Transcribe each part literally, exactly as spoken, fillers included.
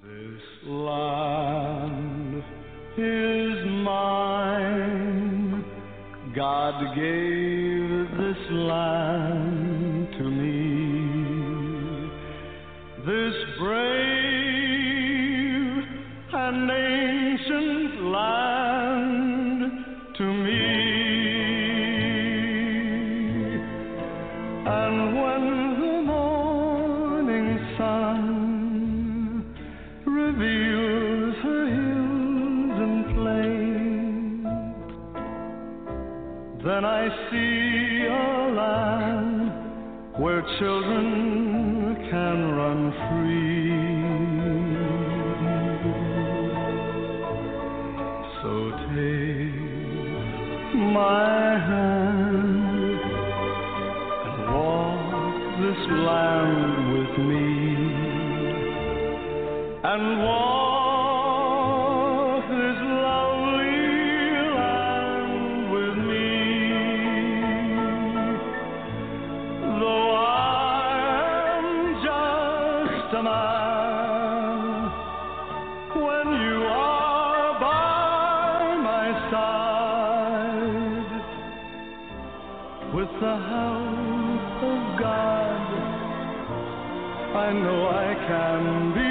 This land is mine. God gave this land to me. This brave and ancient land to me. And when the morning sun reveals her hills and plains, then I see a land where children can run free. So take my hand and walk this land with me, and walk this lovely land with me. Though I am just a man, when you are by my side, with the help of God, I know I can be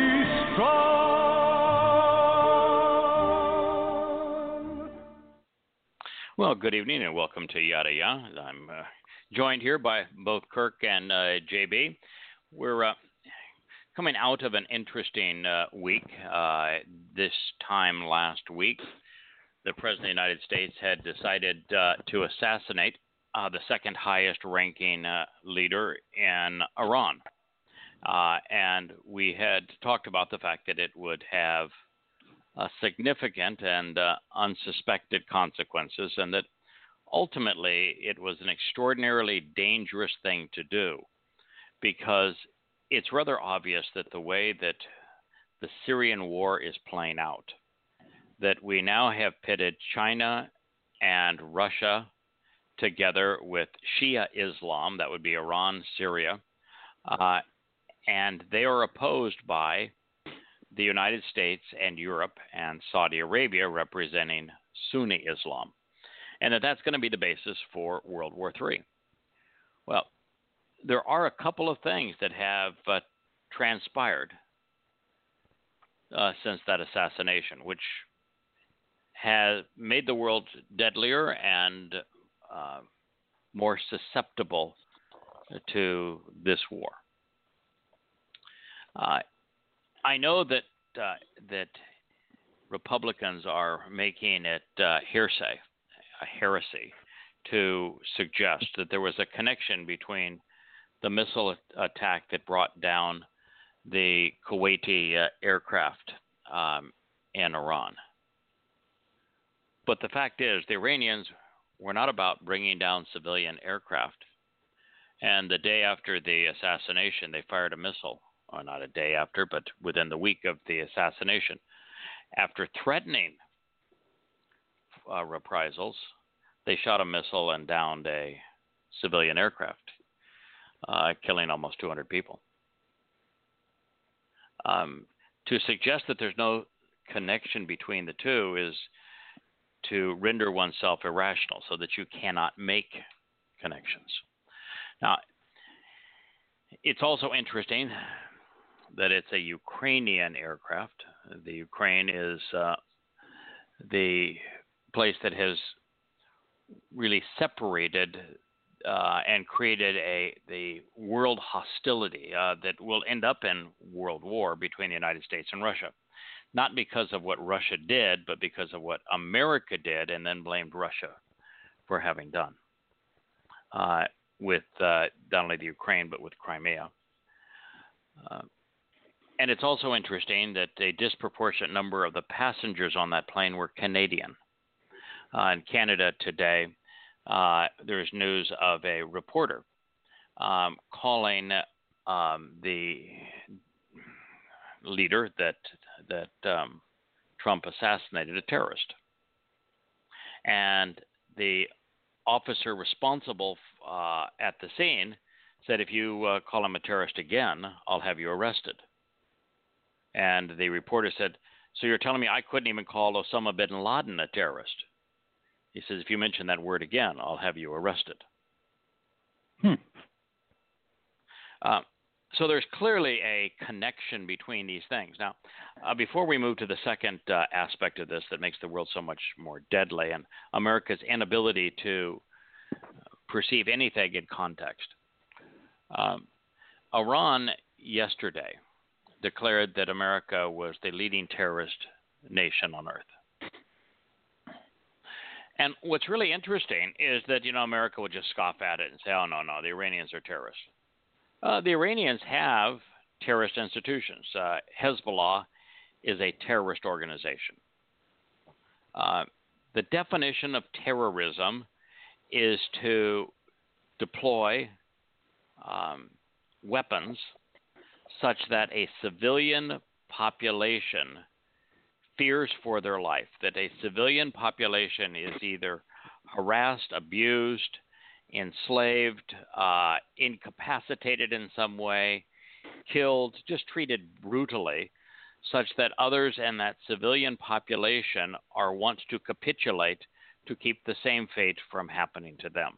strong. Well, good evening and welcome to Yada Ya. I'm uh, joined here by both Kirk and uh, J B. We're uh, coming out of an interesting uh, week. Uh, this time last week, the President of the United States had decided uh, to assassinate uh, the second highest ranking uh, leader in Iran. Uh, and we had talked about the fact that it would have uh, significant and uh, unsuspected consequences, and that ultimately it was an extraordinarily dangerous thing to do, because it's rather obvious that the way that the Syrian war is playing out, that we now have pitted China and Russia together with Shia Islam, that would be Iran, Syria, uh, and they are opposed by the United States and Europe and Saudi Arabia, representing Sunni Islam, and that that's going to be the basis for World War Three. Well, there are a couple of things that have uh, transpired uh, since that assassination, which has made the world deadlier and uh, more susceptible to this war. Uh, I know that uh, that Republicans are making it uh, hearsay, a heresy, to suggest that there was a connection between the missile attack that brought down the Kuwaiti uh, aircraft um, in Iran. But the fact is, the Iranians were not about bringing down civilian aircraft. And the day after the assassination, they fired a missile. Or not a day after, but within the week of the assassination, after threatening uh, reprisals, they shot a missile and downed a civilian aircraft, uh, killing almost two hundred people. Um, to suggest that there's no connection between the two is to render oneself irrational, so that you cannot make connections. Now, it's also interesting that it's a Ukrainian aircraft. The Ukraine is uh, the place that has really separated uh, and created a the world hostility uh, that will end up in world war between the United States and Russia. Not because of what Russia did, but because of what America did, and then blamed Russia for having done uh, with uh, not only the Ukraine, but with Crimea. Uh, And it's also interesting that a disproportionate number of the passengers on that plane were Canadian. Uh, in Canada today, uh, there's news of a reporter um, calling um, the leader that that um, Trump assassinated a terrorist. And the officer responsible uh, at the scene said, if you uh, call him a terrorist again, I'll have you arrested. And the reporter said, "So you're telling me I couldn't even call Osama bin Laden a terrorist?" He says, "If you mention that word again, I'll have you arrested." Hmm. Uh, so there's clearly a connection between these things. Now, uh, before we move to the second uh, aspect of this that makes the world so much more deadly and America's inability to perceive anything in context, um, Iran yesterday declared that America was the leading terrorist nation on earth. And what's really interesting is that, you know, America would just scoff at it and say, "Oh, no, no, the Iranians are terrorists." Uh, the Iranians have terrorist institutions. Uh, Hezbollah is a terrorist organization. Uh, the definition of terrorism is to deploy um, weapons such that a civilian population fears for their life, that a civilian population is either harassed, abused, enslaved, uh, incapacitated in some way, killed, just treated brutally, such that others in that civilian population are wont to capitulate to keep the same fate from happening to them.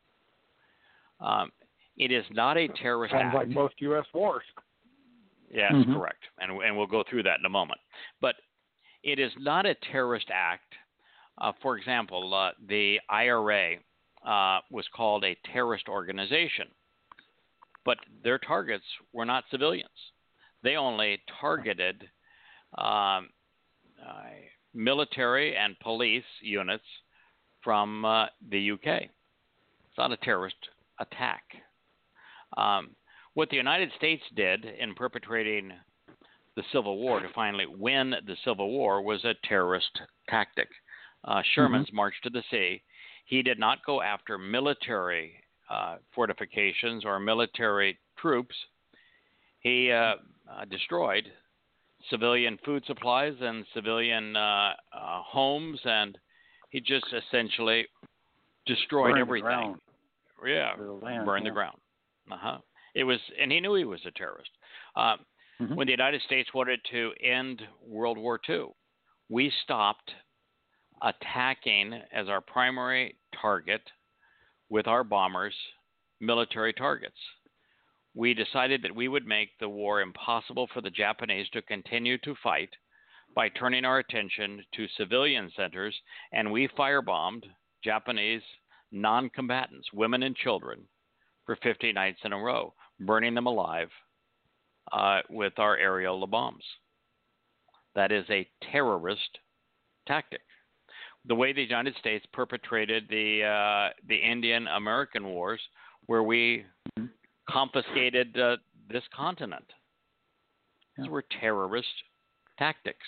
Um, it is not a terrorist Sounds act. like most U S wars. Yes, Mhm. correct. And, and we'll go through that in a moment. But it is not a terrorist act. Uh, for example, uh, the I R A uh, was called a terrorist organization, but their targets were not civilians. They only targeted um, uh, military and police units from uh, the U K. It's not a terrorist attack. Um, what the United States did in perpetrating the Civil War to finally win the Civil War was a terrorist tactic. Uh, Sherman's Mm-hmm. March to the Sea. He did not go after military uh, fortifications or military troops. He uh, uh, destroyed civilian food supplies and civilian uh, uh, homes, and he just essentially destroyed Burn the everything. ground. Yeah, The land, burned yeah. the ground. Uh-huh. It was, and he knew he was a terrorist. Uh, Mhm. When the United States wanted to end World War Two, we stopped attacking as our primary target with our bombers military targets. We decided that we would make the war impossible for the Japanese to continue to fight by turning our attention to civilian centers, and we firebombed Japanese non-combatants, women and children, for fifty nights in a row, burning them alive uh, with our aerial bombs. That is a terrorist tactic. The way the United States perpetrated the uh, the Indian-American wars, where we Mhm. confiscated uh, this continent. These Yeah. were terrorist tactics.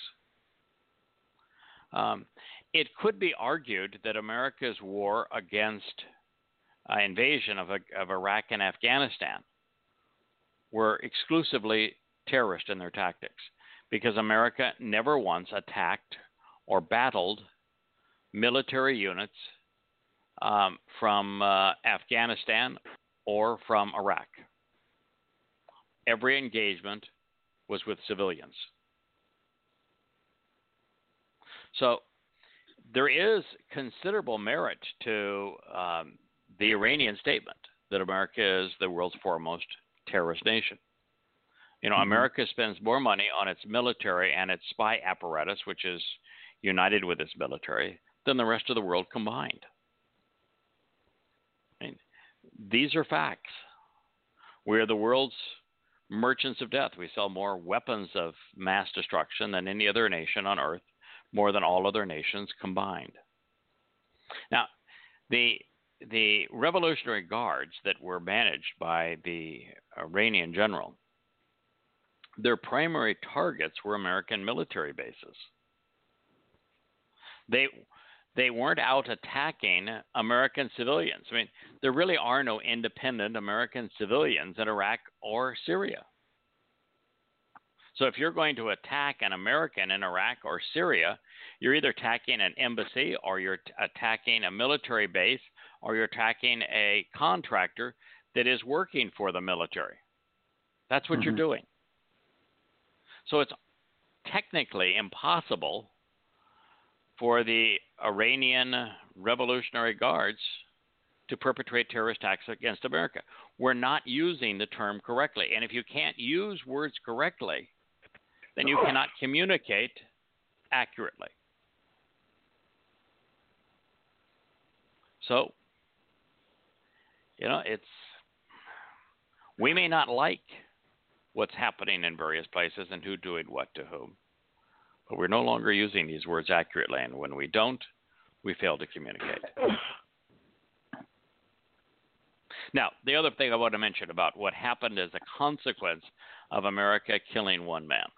Um, it could be argued that America's war against uh, invasion of, of Iraq and Afghanistan were exclusively terrorist in their tactics, because America never once attacked or battled military units um, from uh, Afghanistan or from Iraq. Every engagement was with civilians. So there is considerable merit to um, the Iranian statement that America is the world's foremost terrorist nation. You know, Mhm. America spends more money on its military and its spy apparatus, which is united with its military, than the rest of the world combined. I mean, these are facts. We are the world's merchants of death. We sell more weapons of mass destruction than any other nation on earth, more than all other nations combined. Now, the the Revolutionary Guards that were managed by the Iranian general, their primary targets were American military bases. They they weren't out attacking American civilians. I mean, there really are no independent American civilians in Iraq or Syria. So if you're going to attack an American in Iraq or Syria, you're either attacking an embassy, or you're t- attacking a military base, or you're attacking a contractor that is working for the military. That's what Mhm. you're doing. So it's technically impossible for the Iranian Revolutionary Guards to perpetrate terrorist acts against America. We're not using the term correctly. And if you can't use words correctly, then you cannot communicate accurately. So, you know, it's, we may not like what's happening in various places and who doing what to whom, but we're no longer using these words accurately. And when we don't, we fail to communicate. Now, the other thing I want to mention about what happened as a consequence of America killing one man.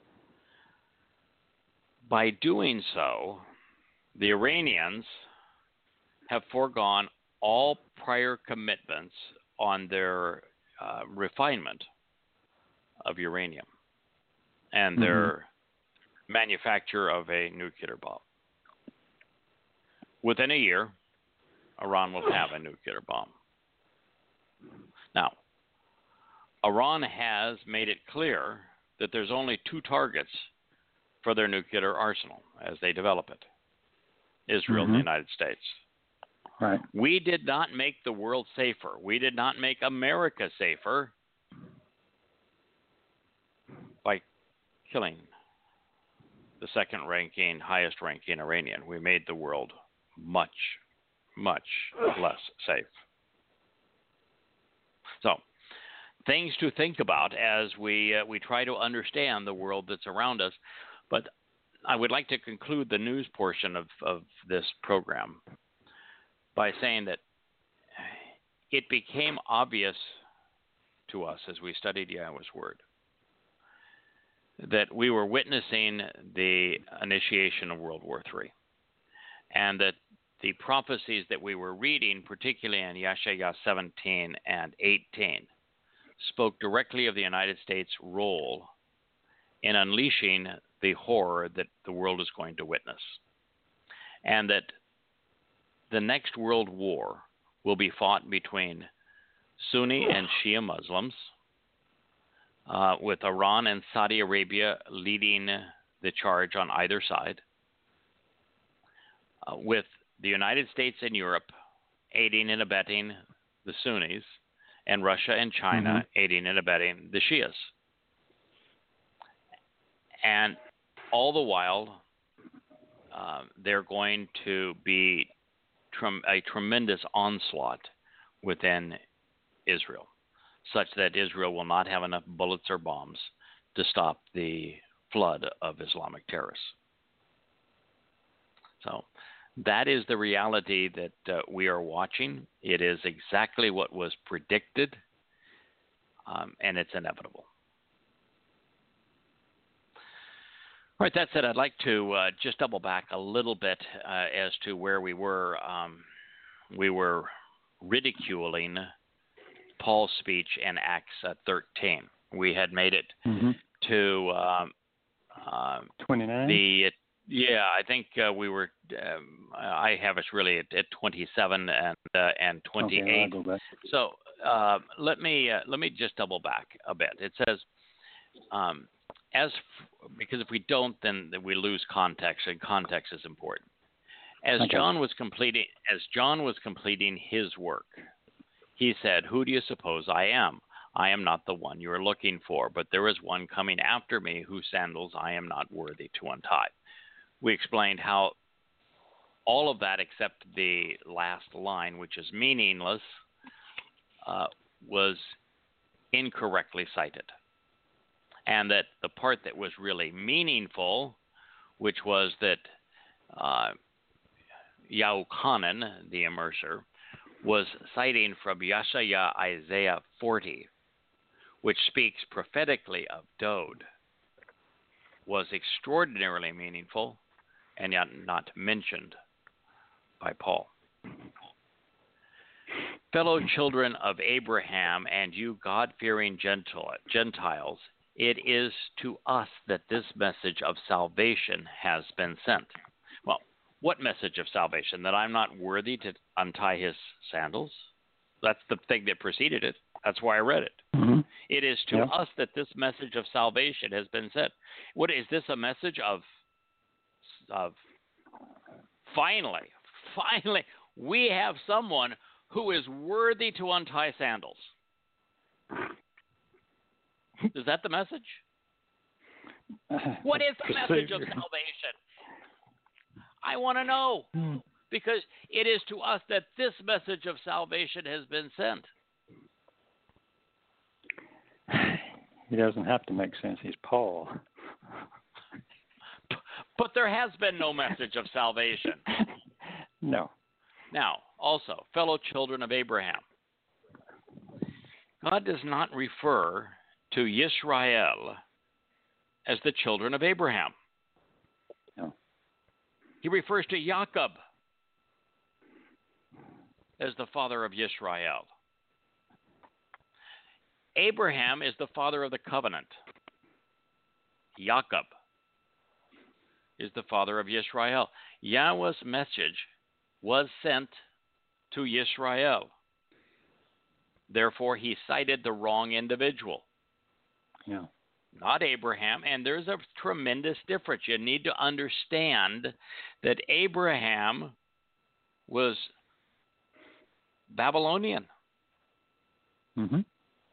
By doing so, the Iranians have foregone all prior commitments on their uh, refinement of uranium and mm-hmm. their manufacture of a nuclear bomb. Within a year, Iran will have a nuclear bomb. Now, Iran has made it clear that there's only two targets for their nuclear arsenal as they develop it: Israel mm-hmm. and the United States. Right. We did not make the world safer. We did not make America safer by killing the second-ranking, highest-ranking Iranian. We made the world much, much less safe. So, things to think about as we uh, we try to understand the world that's around us. But I would like to conclude the news portion of, of this program by saying that it became obvious to us as we studied Yahweh's Word that we were witnessing the initiation of World War Three, and that the prophecies that we were reading, particularly in Yeshaya seventeen and eighteen, spoke directly of the United States' role in unleashing the horror that the world is going to witness, and that the next world war will be fought between Sunni and Shia Muslims, uh, with Iran and Saudi Arabia leading the charge on either side, uh, with the United States and Europe aiding and abetting the Sunnis, and Russia and China mm-hmm. aiding and abetting the Shias. And all the while, uh, they're going to be trem- a tremendous onslaught within Israel, such that Israel will not have enough bullets or bombs to stop the flood of Islamic terrorists. So that is the reality that uh, we are watching. It is exactly what was predicted, um, and it's inevitable. All right, that said, I'd like to uh, just double back a little bit uh, as to where we were. Um, we were ridiculing Paul's speech in Acts uh, thirteen. We had made it mm-hmm. to um, uh, twenty-nine. The yeah, I think uh, we were. Um, I have us really at, at twenty-seven and uh, and twenty-eight. Okay, so uh, let me uh, let me just double back a bit. It says. Um, As f- because if we don't, then we lose context, and context is important. As okay. John was completing, as John was completing his work, he said, "Who do you suppose I am? I am not the one you are looking for, but there is one coming after me whose sandals I am not worthy to untie." We explained how all of that, except the last line, which is meaningless, uh, was incorrectly cited. And that the part that was really meaningful, which was that uh, Yahuchanan, the immerser, was citing from Yeshaya Isaiah forty, which speaks prophetically of Dode, was extraordinarily meaningful and yet not mentioned by Paul. Fellow children of Abraham and you God-fearing Gentiles, it is to us that this message of salvation has been sent. Well, what message of salvation? That I'm not worthy to untie his sandals? That's the thing that preceded it. That's why I read it. Mm-hmm. It is to Yeah. us that this message of salvation has been sent. What is this a message of? Of finally, finally, we have someone who is worthy to untie sandals. Is that the message? What is the message of salvation? I want to know, because it is to us that this message of salvation has been sent. He doesn't have to make sense. He's Paul. But there has been no message of salvation. No. Now, also, fellow children of Abraham, God does not refer to Yisrael as the children of Abraham. No. He refers to Jacob as the father of Yisrael. Abraham is the father of the covenant. Jacob is the father of Yisrael. Yahweh's message was sent to Yisrael. Therefore, he cited the wrong individual. Yeah. Not Abraham. And there's a tremendous difference. You need to understand that Abraham was Babylonian. Mm-hmm.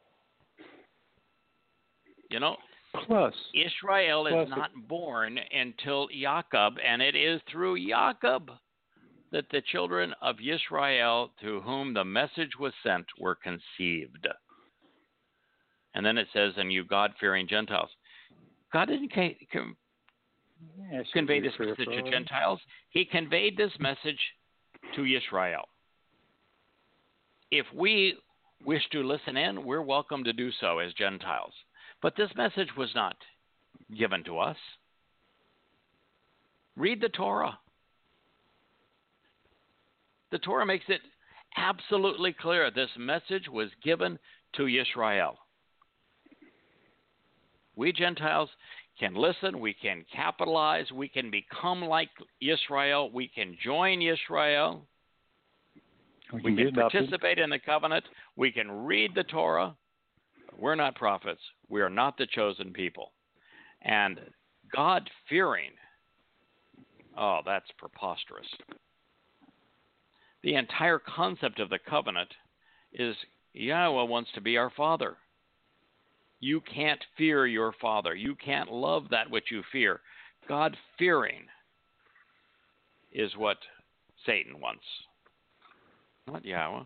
You know, Plus, Israel plus is not born until Jacob, and it is through Jacob that the children of Israel to whom the message was sent were conceived. And then it says, and you God-fearing Gentiles. God didn't ca- com- yeah, convey this message to Gentiles. He conveyed this message to Israel. If we wish to listen in, we're welcome to do so as Gentiles. But this message was not given to us. Read the Torah. The Torah makes it absolutely clear this message was given to Israel. We Gentiles can listen, we can capitalize, we can become like Israel, we can join Israel, we we can, can participate in the covenant, we can read the Torah. We're not prophets. We are not the chosen people. And God-fearing, oh, that's preposterous. The entire concept of the covenant is Yahweh wants to be our Father. You can't fear your Father. You can't love that which you fear. God-fearing is what Satan wants, not Yahweh.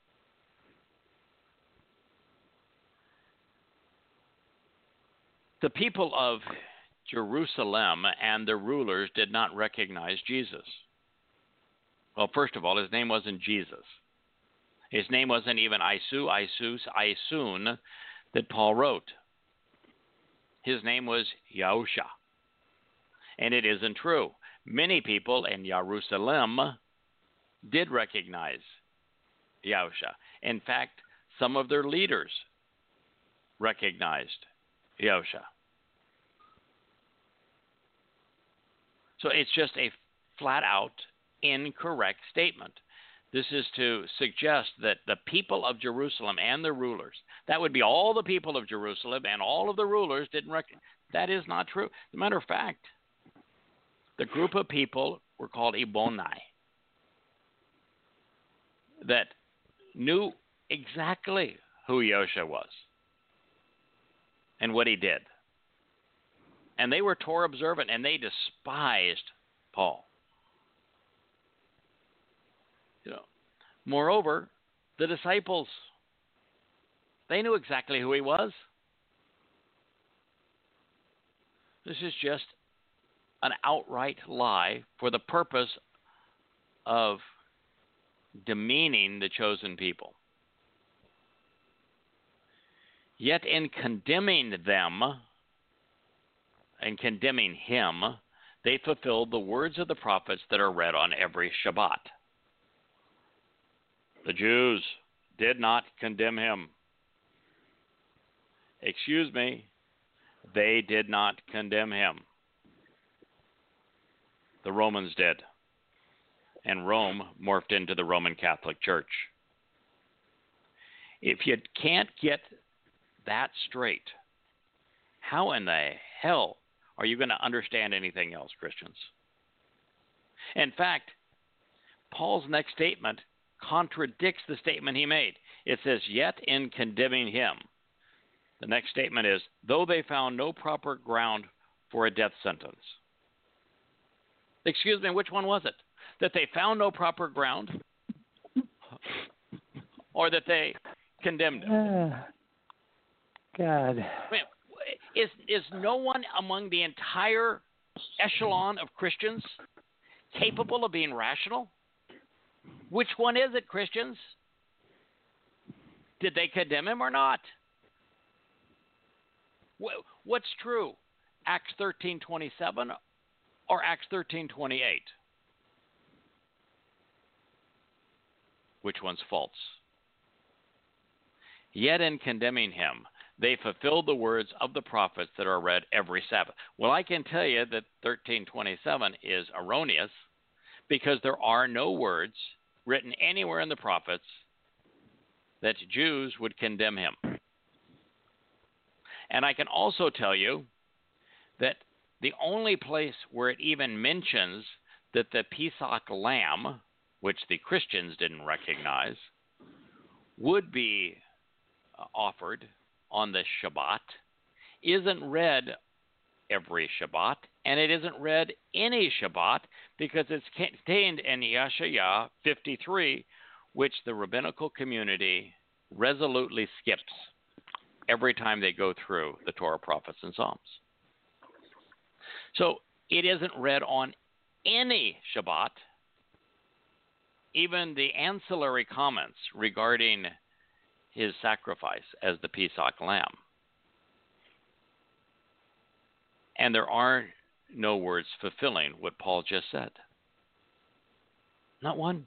The people of Jerusalem and the rulers did not recognize Jesus. Well, first of all, his name wasn't Jesus. His name wasn't even Isu, Isus, Isun that Paul wrote. His name was Yahusha. And it isn't true. Many people in Jerusalem did recognize Yahusha. In fact, some of their leaders recognized Yahusha. So it's just a flat-out incorrect statement. This is to suggest that the people of Jerusalem and the rulers, that would be all the people of Jerusalem and all of the rulers didn't recognize. That is not true. As a matter of fact, the group of people were called Ebonai that knew exactly who Yahusha was and what he did. And they were Torah observant, and they despised Paul. You know, moreover, the disciples, they knew exactly who he was. This is just an outright lie for the purpose of demeaning the chosen people. Yet in condemning them and condemning him, they fulfilled the words of the prophets that are read on every Shabbat. The Jews did not condemn him. Excuse me, they did not condemn him. The Romans did. And Rome morphed into the Roman Catholic Church. If you can't get that straight, how in the hell are you going to understand anything else, Christians? In fact, Paul's next statement contradicts the statement he made. It says, yet in condemning him. The next statement is, though they found no proper ground for a death sentence. Excuse me, which one was it? That they found no proper ground? Or that they condemned him? Uh, God. I mean, is, is no one among the entire echelon of Christians capable of being rational? Which one is it, Christians? Did they condemn him or not? What's true? Acts thirteen twenty-seven or Acts thirteen twenty-eight? Which one's false? Yet in condemning him, they fulfilled the words of the prophets that are read every Sabbath. Well, I can tell you that thirteen twenty-seven is erroneous because there are no words written anywhere in the prophets that Jews would condemn him. And I can also tell you that the only place where it even mentions that the Pesach lamb, which the Christians didn't recognize, would be offered on the Shabbat, isn't read every Shabbat, and it isn't read any Shabbat because it's contained in Yeshaya fifty-three, which the rabbinical community resolutely skips every time they go through the Torah, prophets, and Psalms. So it isn't read on any Shabbat. Even the ancillary comments regarding his sacrifice as the Pesach lamb. And there are no words fulfilling what Paul just said. Not one.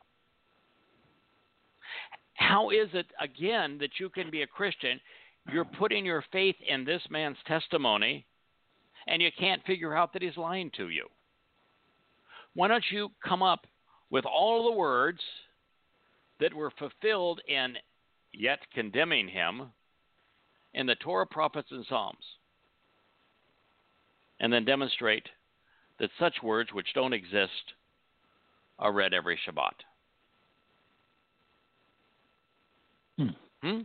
How is it, again, that you can be a Christian? You're putting your faith in this man's testimony, and you can't figure out that he's lying to you. Why don't you come up with all the words that were fulfilled in yet condemning him in the Torah, prophets, and Psalms, and then demonstrate that such words which don't exist are read every Shabbat? Hmm. Hmm?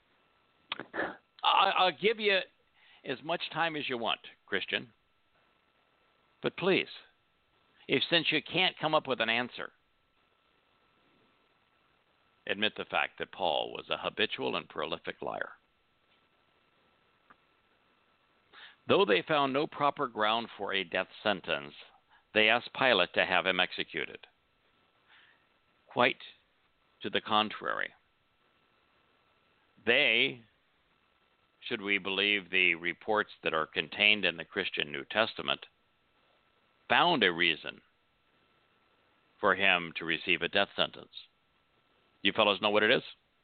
I'll give you as much time as you want, Christian. But please, if since you can't come up with an answer, admit the fact that Paul was a habitual and prolific liar. Though they found no proper ground for a death sentence, they asked Pilate to have him executed. Quite to the contrary. They, should we believe the reports that are contained in the Christian New Testament, found a reason for him to receive a death sentence. You fellows know what it is?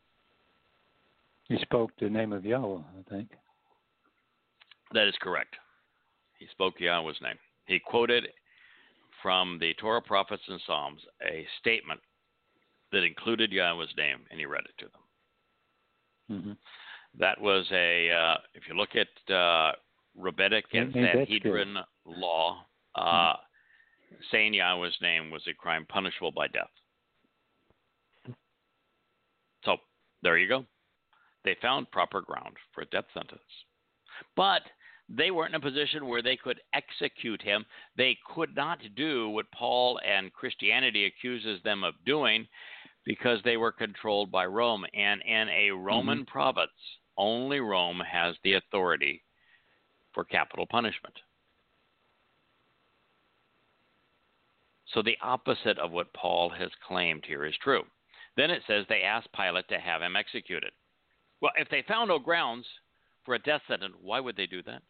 He spoke the name of Yahweh, I think. That is correct. He spoke Yahweh's name. He quoted from the Torah, prophets, and Psalms a statement that included Yahweh's name, and he read it to them. Mm-hmm. That was a, uh, if you look at uh, Rabbinic and Sanhedrin law, uh, mm-hmm. saying Yahweh's name was a crime punishable by death. So there you go. They found proper ground for a death sentence. But they weren't in a position where they could execute him. They could not do what Paul and Christianity accuses them of doing because they were controlled by Rome. And in a Roman mm-hmm. province, only Rome has the authority for capital punishment. So the opposite of what Paul has claimed here is true. Then it says they asked Pilate to have him executed. Well, if they found no grounds for a death sentence, why would they do that?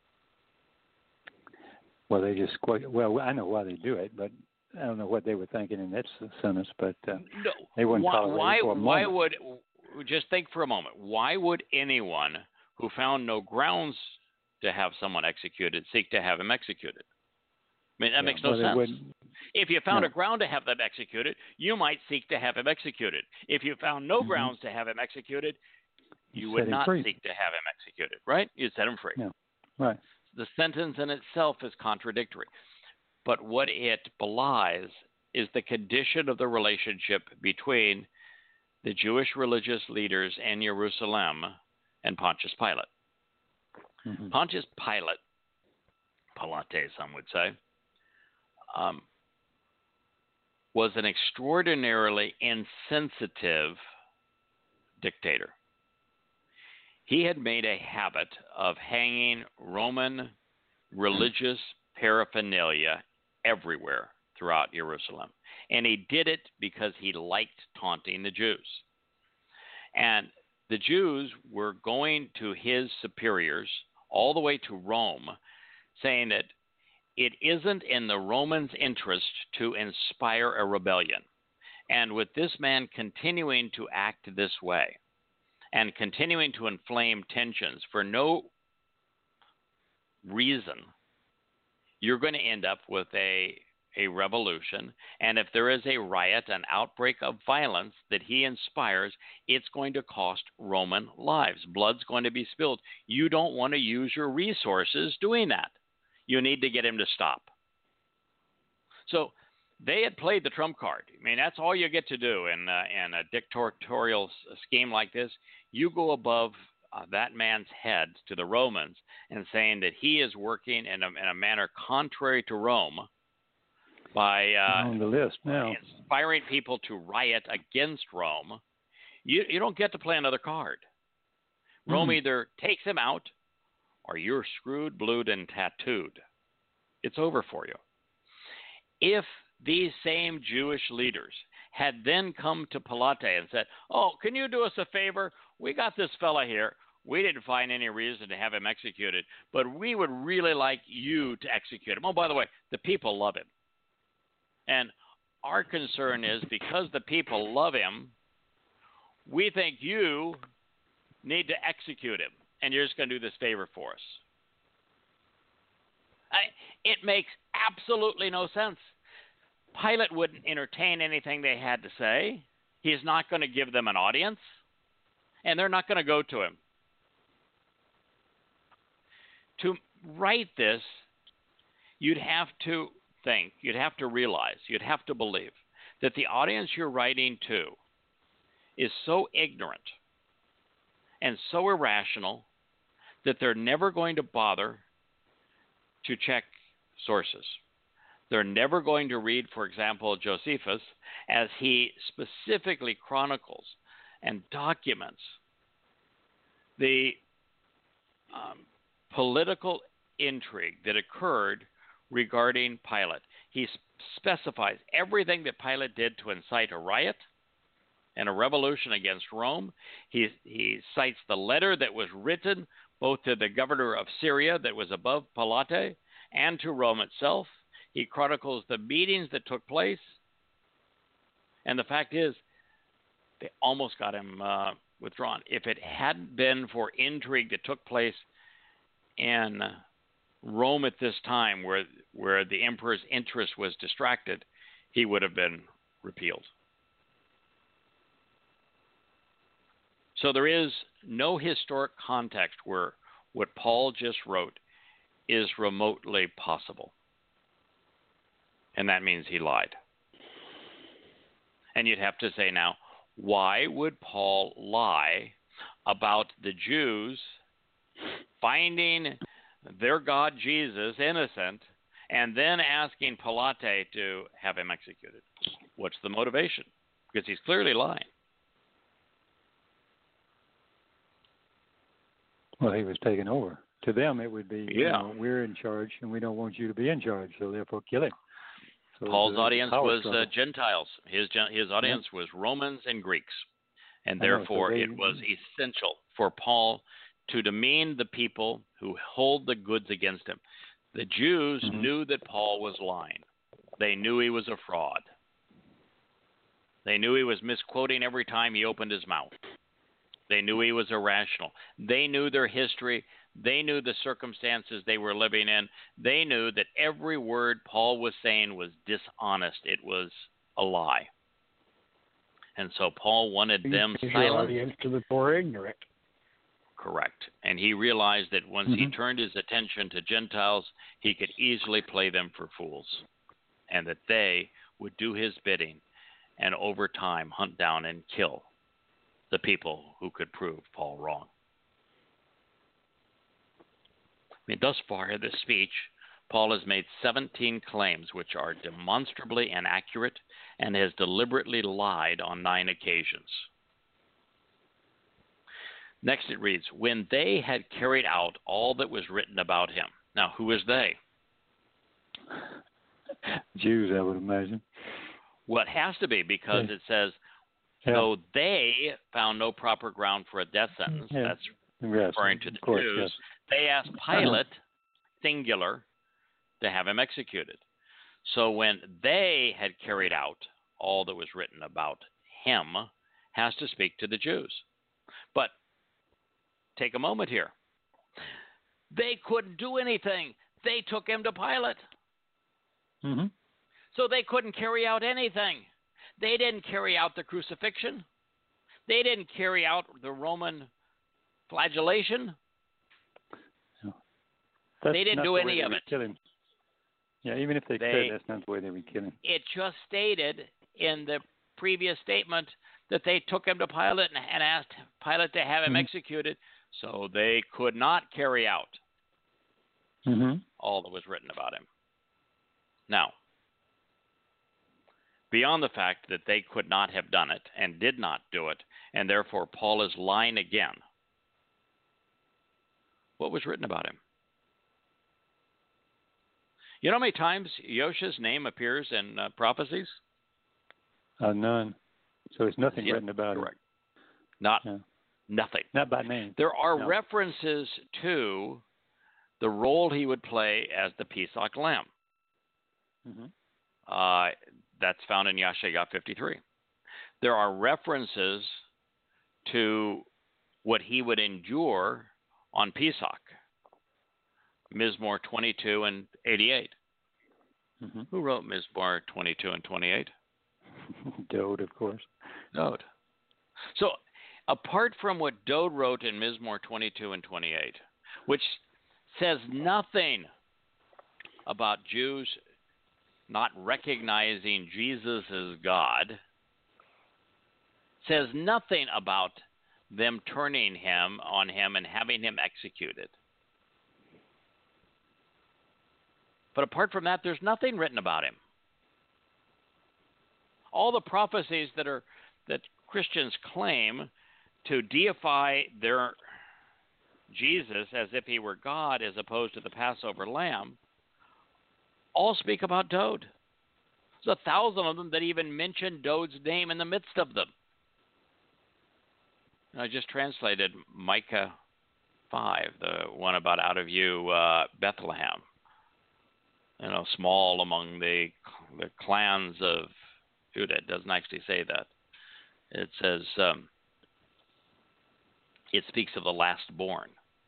Well, they just, well, I know why they do it, but I don't know what they were thinking in that sentence, but uh, no, they wouldn't why, tolerate why, it for a why moment. would, just think for a moment, why would anyone who found no grounds to have someone executed seek to have him executed? I mean, that yeah, makes no well, sense. If you found no. a ground to have them executed, you might seek to have him executed. If you found no mm-hmm. grounds to have him executed, You Set would him not free. seek to have him executed, right? You'd set him free. No. Right. The sentence in itself is contradictory. But what it belies is the condition of the relationship between the Jewish religious leaders in Jerusalem and Pontius Pilate. Mm-hmm. Pontius Pilate, Pilate, some would say, um, was an extraordinarily insensitive dictator. He had made a habit of hanging Roman religious paraphernalia everywhere throughout Jerusalem. And he did it because he liked taunting the Jews. And the Jews were going to his superiors all the way to Rome, saying that it isn't in the Romans' interest to inspire a rebellion. And with this man continuing to act this way and continuing to inflame tensions for no reason, you're going to end up with a, a revolution. And if there is a riot, an outbreak of violence that he inspires, it's going to cost Roman lives. Blood's going to be spilled. You don't want to use your resources doing that. You need to get him to stop. So they had played the trump card. I mean, that's all you get to do in, uh, in a dictatorial scheme like this. You go above uh, that man's head to the Romans and saying that he is working in a, in a manner contrary to Rome by uh, on the list now. inspiring people to riot against Rome. You, you don't get to play another card. Rome mm. either takes him out or you're screwed, blued, and tattooed. It's over for you. If these same Jewish leaders had then come to Pilate and said, oh, can you do us a favor? We got this fella here. We didn't find any reason to have him executed, but we would really like you to execute him. Oh, by the way, the people love him. And our concern is because the people love him, we think you need to execute him, and you're just going to do this favor for us. I, it makes absolutely no sense. Pilate wouldn't entertain anything they had to say. He's not going to give them an audience, and they're not going to go to him. To write this, you'd have to think, you'd have to realize, you'd have to believe that the audience you're writing to is so ignorant and so irrational that they're never going to bother to check sources. They're never going to read, for example, Josephus, as he specifically chronicles and documents the um, political intrigue that occurred regarding Pilate. He specifies everything that Pilate did to incite a riot and a revolution against Rome. He, he cites the letter that was written both to the governor of Syria that was above Pilate and to Rome itself. He chronicles the meetings that took place. And the fact is, they almost got him uh, withdrawn. If it hadn't been for intrigue that took place in Rome at this time, where, where the emperor's interest was distracted, he would have been repealed. So there is no historic context where what Paul just wrote is remotely possible. And that means he lied. And you'd have to say now, why would Paul lie about the Jews finding their God Jesus innocent and then asking Pilate to have him executed? What's the motivation? Because he's clearly lying. Well, he was taken over. To them, it would be, yeah. you know, we're in charge, and we don't want you to be in charge, so therefore kill him. So Paul's audience was uh, struggle. Gentiles. His his audience yeah. was Romans and Greeks, and therefore know, so they, it was essential for Paul to demean the people who hold the goods against him. The Jews mm-hmm. knew that Paul was lying. They knew he was a fraud. They knew he was misquoting every time he opened his mouth. They knew he was irrational. They knew their history. They knew the circumstances they were living in. They knew that every word Paul was saying was dishonest. It was a lie. And so Paul wanted them Your silent. audience to the poor ignorant. correct. And he realized that once mm-hmm. he turned his attention to Gentiles, he could easily play them for fools, and that they would do his bidding and over time hunt down and kill the people who could prove Paul wrong. I mean, thus far in this speech, Paul has made seventeen claims which are demonstrably inaccurate and has deliberately lied on nine occasions. Next it reads, when they had carried out all that was written about him. Now, who is they? Jews, I would imagine. Well, it has to be, because yeah. it says, yeah. though they found no proper ground for a death sentence, yeah. that's yes, referring to the course, Jews, yes. they asked Pilate, singular, to have him executed. So when they had carried out all that was written about him, has to speak to the Jews. But take a moment here. They couldn't do anything. They took him to Pilate. Mm-hmm. So they couldn't carry out anything. They didn't carry out the crucifixion. They didn't carry out the Roman flagellation. No. They didn't do the any of it. Kill him. Yeah, even if they, they could, that's not the way they would kill him. It just stated in the previous statement that they took him to Pilate and, and asked Pilate to have him mm-hmm. executed, so they could not carry out mm-hmm. all that was written about him. Now, beyond the fact that they could not have done it and did not do it, and therefore Paul is lying again, what was written about him? You know how many times Yosha's name appears in uh, prophecies? Uh, none. So it's nothing yeah, written about correct. him. Not yeah. nothing. Not by name. There are no. references to the role he would play as the Pesach lamb. Mm-hmm. Uh, that's found in Yeshaya fifty-three. There are references to what he would endure on Pesach, Mizmor twenty-two and eighty-eight. Mm-hmm. Who wrote Mizmor twenty-two and twenty-eight? Dode, of course. Dode. So, apart from what Dode wrote in Mizmor twenty-two and twenty-eight, which says nothing about Jews not recognizing Jesus as God, says nothing about them turning him on him and having him executed. But apart from that, there's nothing written about him. All the prophecies that are that Christians claim to deify their Jesus as if he were God as opposed to the Passover lamb all speak about Dode. There's a thousand of them that even mention Dode's name in the midst of them. And I just translated Micah five, the one about out of you, uh, Bethlehem. You know, small among the the clans of Judah. It doesn't actually say that. It says um, it speaks of the last born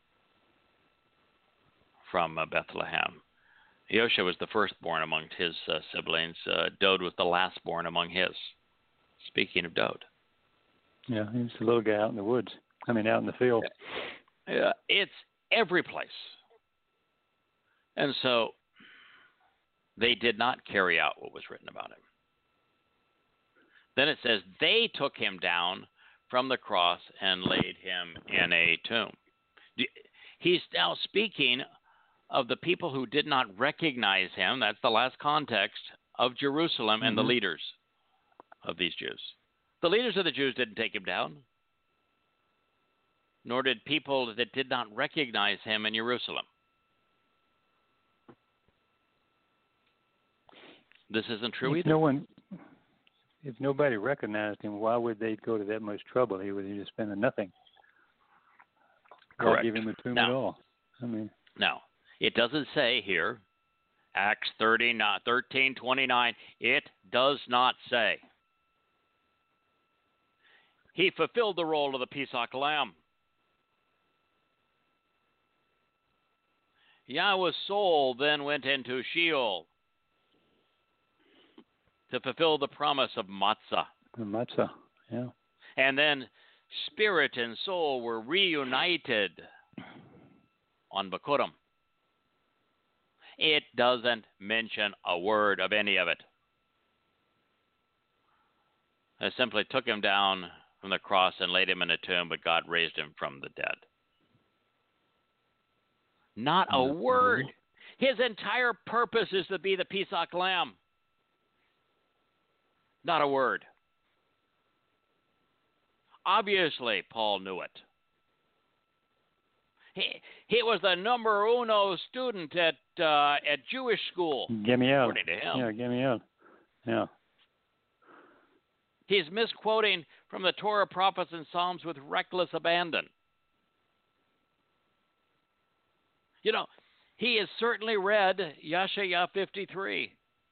from uh, Bethlehem. Yosha was the firstborn among his uh, siblings. Uh, Dode was the last born among his. Speaking of Dode. Yeah, he was a little guy out in the woods. I mean, out in the field. Uh, it's every place. And so they did not carry out what was written about him. Then it says they took him down from the cross and laid him in a tomb. He's now speaking of the people who did not recognize him. That's the last context of Jerusalem and mm-hmm. the leaders of these Jews. The leaders of the Jews didn't take him down, nor did people that did not recognize him in Jerusalem. This isn't true if either. No one, if nobody recognized him, why would they go to that much trouble? He would have just been a nothing. Correct. Not give him a tomb now, at all. I mean, now it doesn't say here, Acts thirteen twenty-nine. It does not say. He fulfilled the role of the Pesach lamb. Yahweh's soul then went into Sheol to fulfill the promise of matzah. The matzah, yeah. And then spirit and soul were reunited on Bikurim. It doesn't mention a word of any of it. It simply took him down from the cross and laid him in a tomb, but God raised him from the dead. Not a word. His entire purpose is to be the Pesach lamb. Not a word. Obviously, Paul knew it. He, he was the number uno student at uh, at Jewish school. Gamaliel. According to him. Yeah, Gamaliel. Yeah. He's misquoting from the Torah, prophets, and Psalms with reckless abandon. You know, he has certainly read Yeshaya fifty-three.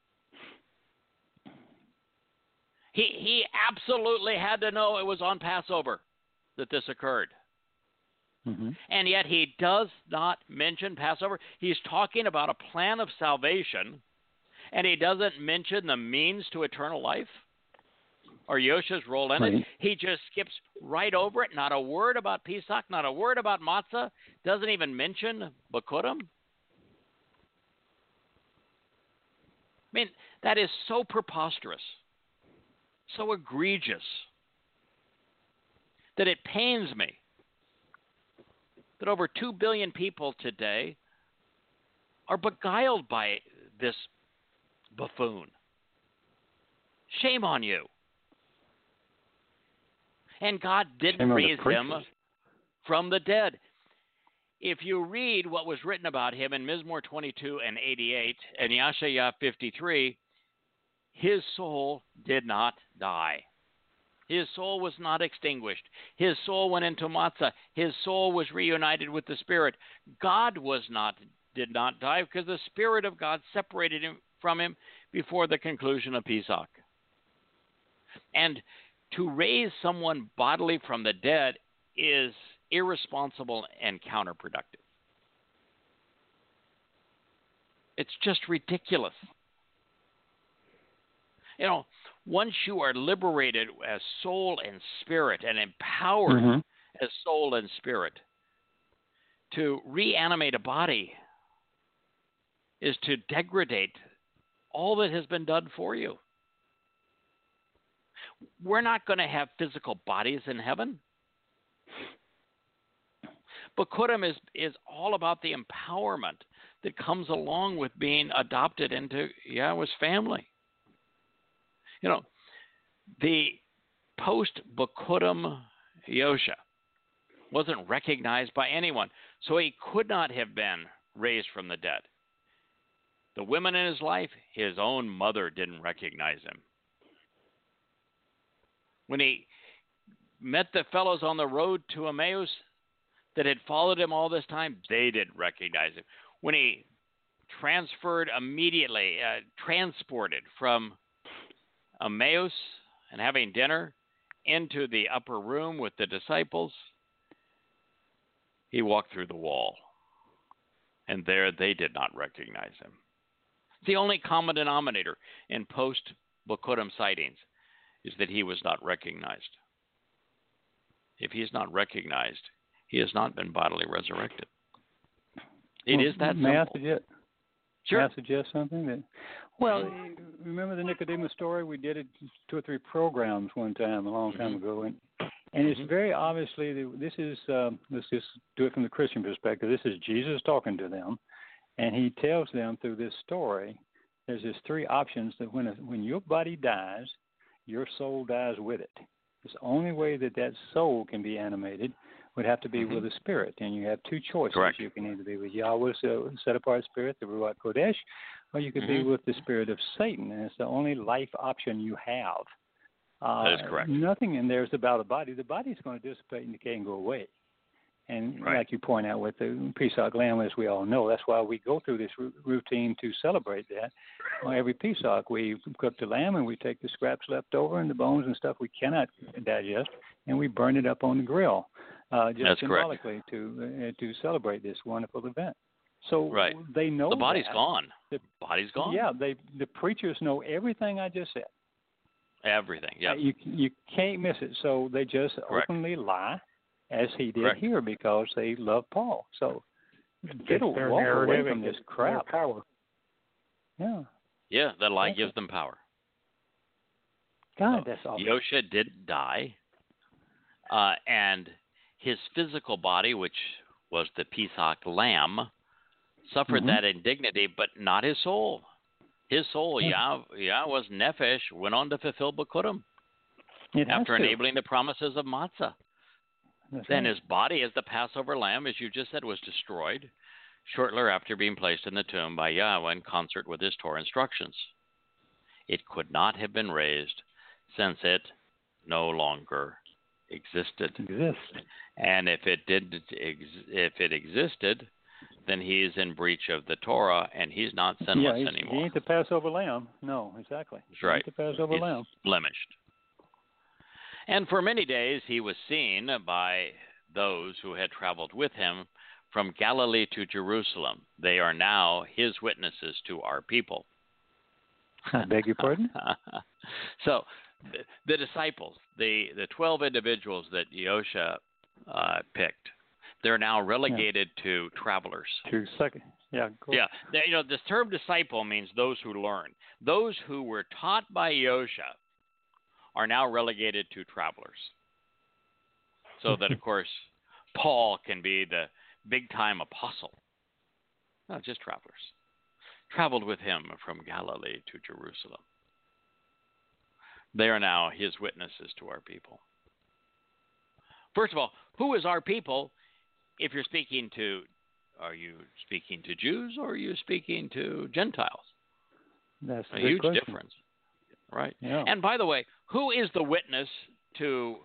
He he absolutely had to know it was on Passover that this occurred. Mm-hmm. And yet he does not mention Passover. He's talking about a plan of salvation, and he doesn't mention the means to eternal life or Yosha's role in Right. it. He just skips right over it. Not a word about Pesach, not a word about matzah. Doesn't even mention Bikurim. I mean, that is so preposterous, so egregious, that it pains me that over two billion people today are beguiled by this buffoon. Shame on you. And God didn't raise him from the dead. If you read what was written about him in Mizmor twenty-two and eighty-eight and Yeshaya fifty-three, his soul did not die. His soul was not extinguished. His soul went into matzah. His soul was reunited with the Spirit. God was not, did not die because the Spirit of God separated him from him before the conclusion of Pesach. And to raise someone bodily from the dead is irresponsible and counterproductive. It's just ridiculous. You know, once you are liberated as soul and spirit and empowered Mm-hmm. as soul and spirit, to reanimate a body is to degrade all that has been done for you. We're not going to have physical bodies in heaven. Bikurim is, is all about the empowerment that comes along with being adopted into Yahweh's family. You know, the post-Bikurim Yosha wasn't recognized by anyone, so he could not have been raised from the dead. The women in his life, his own mother didn't recognize him. When he met the fellows on the road to Emmaus that had followed him all this time, they didn't recognize him. When he transferred immediately, uh, transported from Emmaus and having dinner into the upper room with the disciples, he walked through the wall. And there they did not recognize him. The only common denominator in post-Bikurim sightings is that he was not recognized. If he is not recognized, he has not been bodily resurrected. It well, is that may simple. I suggest, Sure. May I suggest something? That, well, remember the Nicodemus story? We did it two or three programs one time, a long time Mm-hmm. ago, and and it's Mhm. very obviously that this is um, let's just do it from the Christian perspective. This is Jesus talking to them, and he tells them through this story, there's just three options that when a, when your body dies, your soul dies with it. It's the only way that that soul can be animated would have to be Mhm. with a spirit, and you have two choices. Correct. You can either be with Yahweh's uh, set-apart spirit, the Ruach Kodesh, or you could be Mhm. with the spirit of Satan, and it's the only life option you have. Uh, That is correct. Nothing in there is about a body. The body is going to dissipate and decay and go away. And Right. like you point out with the Pesach lamb, as we all know, that's why we go through this r- routine to celebrate that. Well, every Pesach, we cook the lamb and we take the scraps left over and the bones and stuff we cannot digest, and we burn it up on the grill, uh, just That's correct. symbolically to uh, to celebrate this wonderful event. So Right. they know The body's that. gone. The- body's gone. Yeah, they the preachers know everything I just said. Everything, yeah. Uh, You you can't miss it. So they just Correct. openly lie, as he did Correct. here, because they love Paul. So get a, their walk away narrative from and this get their crap. power. Yeah. Yeah, that lie Exactly. gives them power. God, So, that's awful. Yosha did die, uh, and his physical body, which was the Pesach lamb, suffered Mhm. that indignity, but not his soul. His soul, Yeah. Yah, Yah was nefesh, went on to fulfill Bikurim It has after to. enabling the promises of matzah. That's Then right. his body, as the Passover lamb, as you just said, was destroyed shortly after being placed in the tomb by Yahweh in concert with his Torah instructions. It could not have been raised, since it no longer existed. Exist. And if it did, ex- if it existed, then he's in breach of the Torah, and he's not sinless Yeah, he's, anymore. he ain't the Passover lamb. No, exactly. That's He right. ain't the Passover He's lamb. blemished. And for many days he was seen by those who had traveled with him from Galilee to Jerusalem. They are now his witnesses to our people. I beg your pardon? So the, the disciples, the, the twelve individuals that Yosha uh, picked, they're now relegated yeah. to travelers. To second. Yeah. Go yeah. They, you know, the term disciple means those who learn. Those who were taught by Yosha are now relegated to travelers. So that, of course, Paul can be the big-time apostle. No, just travelers. Traveled with him from Galilee to Jerusalem. They are now his witnesses to our people. First of all, who is our people? If you're speaking to, are you speaking to Jews or are you speaking to Gentiles? That's a a huge question. difference. Right. Yeah. And by the way, who is the witness to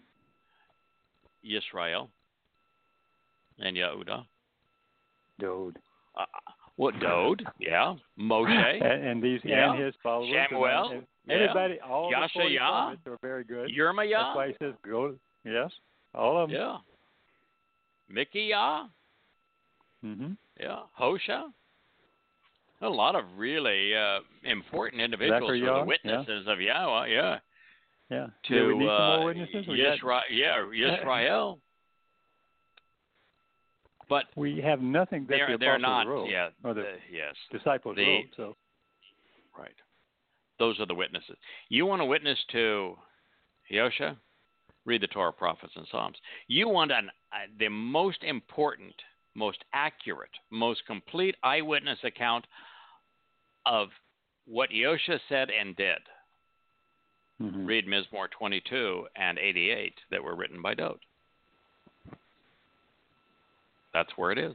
Yisrael and Yehuda? Dode. Uh, well, Dode, yeah. Moshe. and, and these yeah. and his followers. Samuel. And, and everybody, yeah. all Yasha, the forty yeah. prophets are very good. Yermaiah. That's why he says go. Yes. All of them. Yeah. Mickey, yeah. Mm-hmm. Yeah. Hosha. A lot of really uh, important individuals who are the witnesses yeah. of Yahweh, yeah. Yeah. To yeah, we need uh, some more witnesses. We Yisra- got... yeah, Yisrael. But we have nothing that they're, the they're apostles not, wrote, yeah, or the uh, yes, disciples the, wrote. So, right, those are the witnesses. You want to witness to Yosha? Read the Torah, Prophets, and Psalms. You want an, uh, the most important, most accurate, most complete eyewitness account of what Yosha said and did. mm-hmm. Read Mizmor twenty-two and eighty-eight that were written by Dode. That's where it is.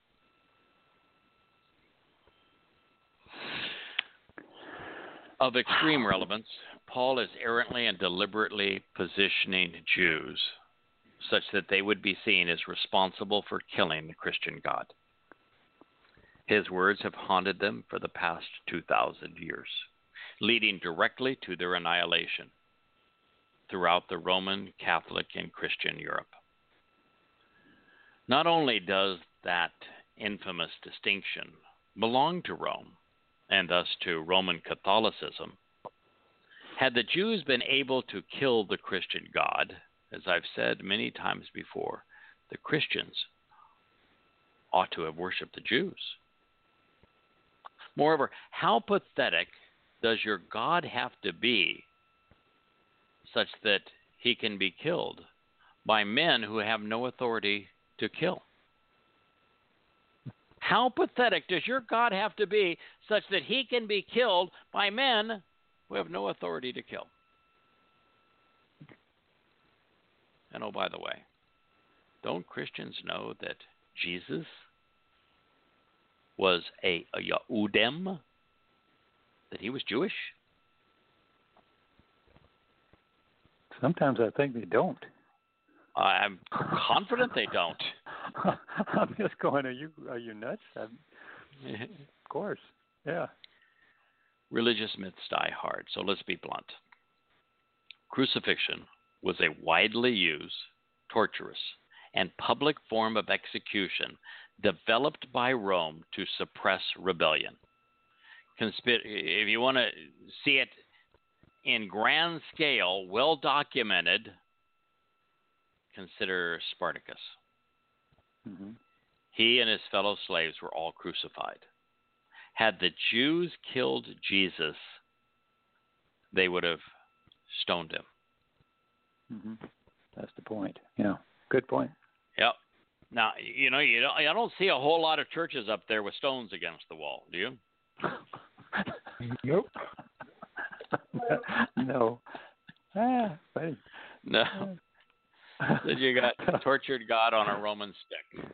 Of extreme relevance, Paul is errantly and deliberately positioning Jews such that they would be seen as responsible for killing the Christian God. His words have haunted them for the past two thousand years, leading directly to their annihilation throughout the Roman, Catholic, and Christian Europe. Not only does that infamous distinction belong to Rome, and thus to Roman Catholicism, had the Jews been able to kill the Christian God, as I've said many times before, the Christians ought to have worshipped the Jews. Moreover, how pathetic does your God have to be such that he can be killed by men who have no authority to kill? How pathetic does your God have to be such that he can be killed by men who have no authority to kill? And oh, by the way, don't Christians know that Jesus was a, a Yehudem, that he was Jewish? Sometimes I think they don't. I'm confident they don't. I'm just going, are you are you nuts? I'm, of course, yeah. Religious myths die hard, so let's be blunt. Crucifixion was a widely used, torturous, and public form of execution developed by Rome to suppress rebellion. Conspir- if you want to see it in grand scale, well documented, consider Spartacus. Mm-hmm. He and his fellow slaves were all crucified. Had the Jews killed Jesus, they would have stoned him. Mm-hmm. That's the point. Yeah, good point. Yep. Now, you know, you don't, I don't see a whole lot of churches up there with stones against the wall, do you? Nope. No. Ah, funny. No. Then you got tortured God on a Roman stick.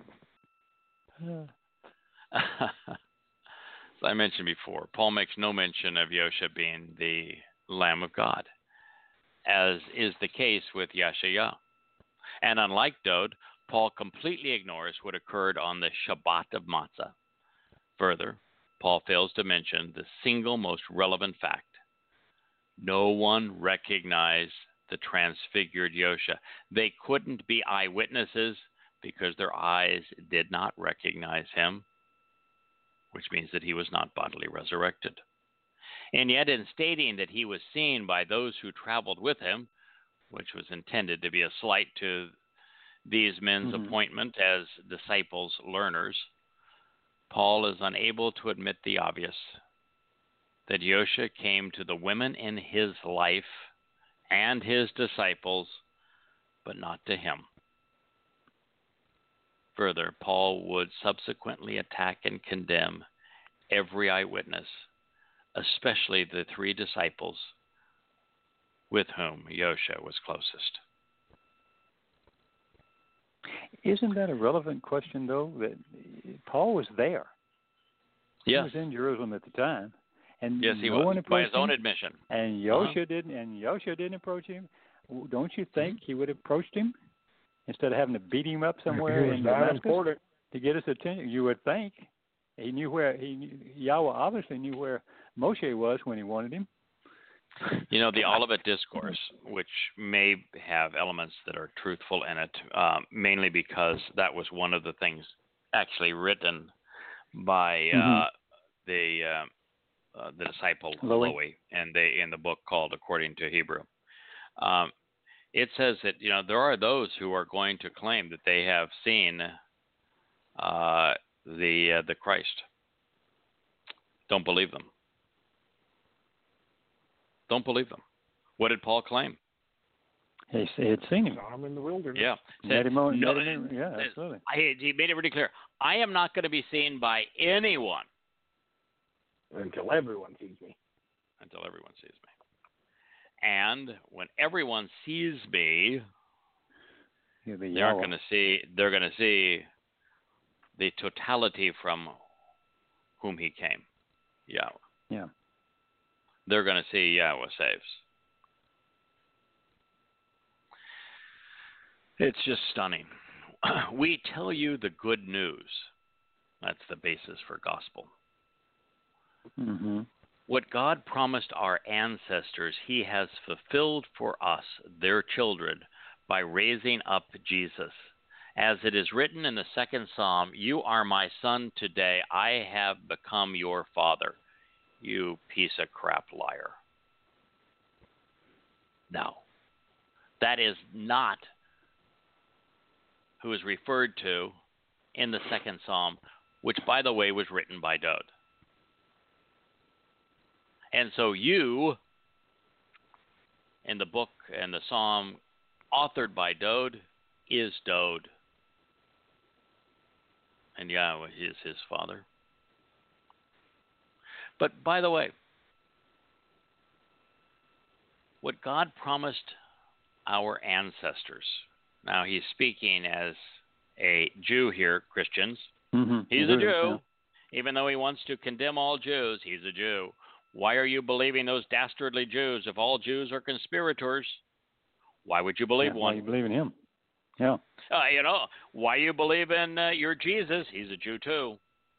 As I mentioned before, Paul makes no mention of Yosha being the Lamb of God, as is the case with Yashaya. And unlike Dode, Paul completely ignores what occurred on the Shabbat of Matzah. Further, Paul fails to mention the single most relevant fact. No one recognized the transfigured Yosha. They couldn't be eyewitnesses because their eyes did not recognize him, which means that he was not bodily resurrected. And yet, in stating that he was seen by those who traveled with him, which was intended to be a slight to these men's mm-hmm. appointment as disciples, learners, Paul is unable to admit the obvious, that Yosha came to the women in his life and his disciples, but not to him. Further, Paul would subsequently attack and condemn every eyewitness, especially the three disciples with whom Yosha was closest. Isn't that a relevant question, though, that Paul was there? Yes. He was in Jerusalem at the time. And yes, he no was, one by his him, own admission. And Yosha uh-huh. didn't and Yosha didn't approach him. Don't you think mm-hmm. he would have approached him instead of having to beat him up somewhere in Damascus to get his attention? You would think. He knew where he knew, Yahweh obviously knew where Moshe was when he wanted him. You know, the Olivet Discourse, which may have elements that are truthful in it, uh, mainly because that was one of the things actually written by uh, mm-hmm. the uh, uh, the disciple Lowy, and they in the book called According to Hebrew. Um, it says that you know there are those who are going to claim that they have seen uh, the uh, the Christ. Don't believe them. Don't believe them. What did Paul claim? He had seen him. Saw him in the wilderness. Yeah. Said, him on, no, him, yeah, absolutely. I, he made it pretty clear. I am not going to be seen by anyone. Until everyone sees me. Until everyone sees me. And when everyone sees me, they aren't going to see. They're going to see the totality from whom he came, Yahweh. Yeah. They're going to see Yahweh saves. It's just stunning. We tell you the good news. That's the basis for gospel. Mm-hmm. What God promised our ancestors, he has fulfilled for us, their children, by raising up Jesus. As it is written in the second Psalm, you are my son today, I have become your father. You piece of crap liar. No. That is not who is referred to in the second Psalm, which, by the way, was written by Dode. And so you, in the book and the Psalm authored by Dode, is Dode. And Yahweh is his father. But by the way, what God promised our ancestors, now he's speaking as a Jew here, Christians. Mm-hmm. He's a Jew. Yeah. Even though he wants to condemn all Jews, he's a Jew. Why are you believing those dastardly Jews? If all Jews are conspirators, why would you believe yeah, one? Why you believe in him? Yeah. Uh, you know, why you believe in uh, your Jesus? He's a Jew too.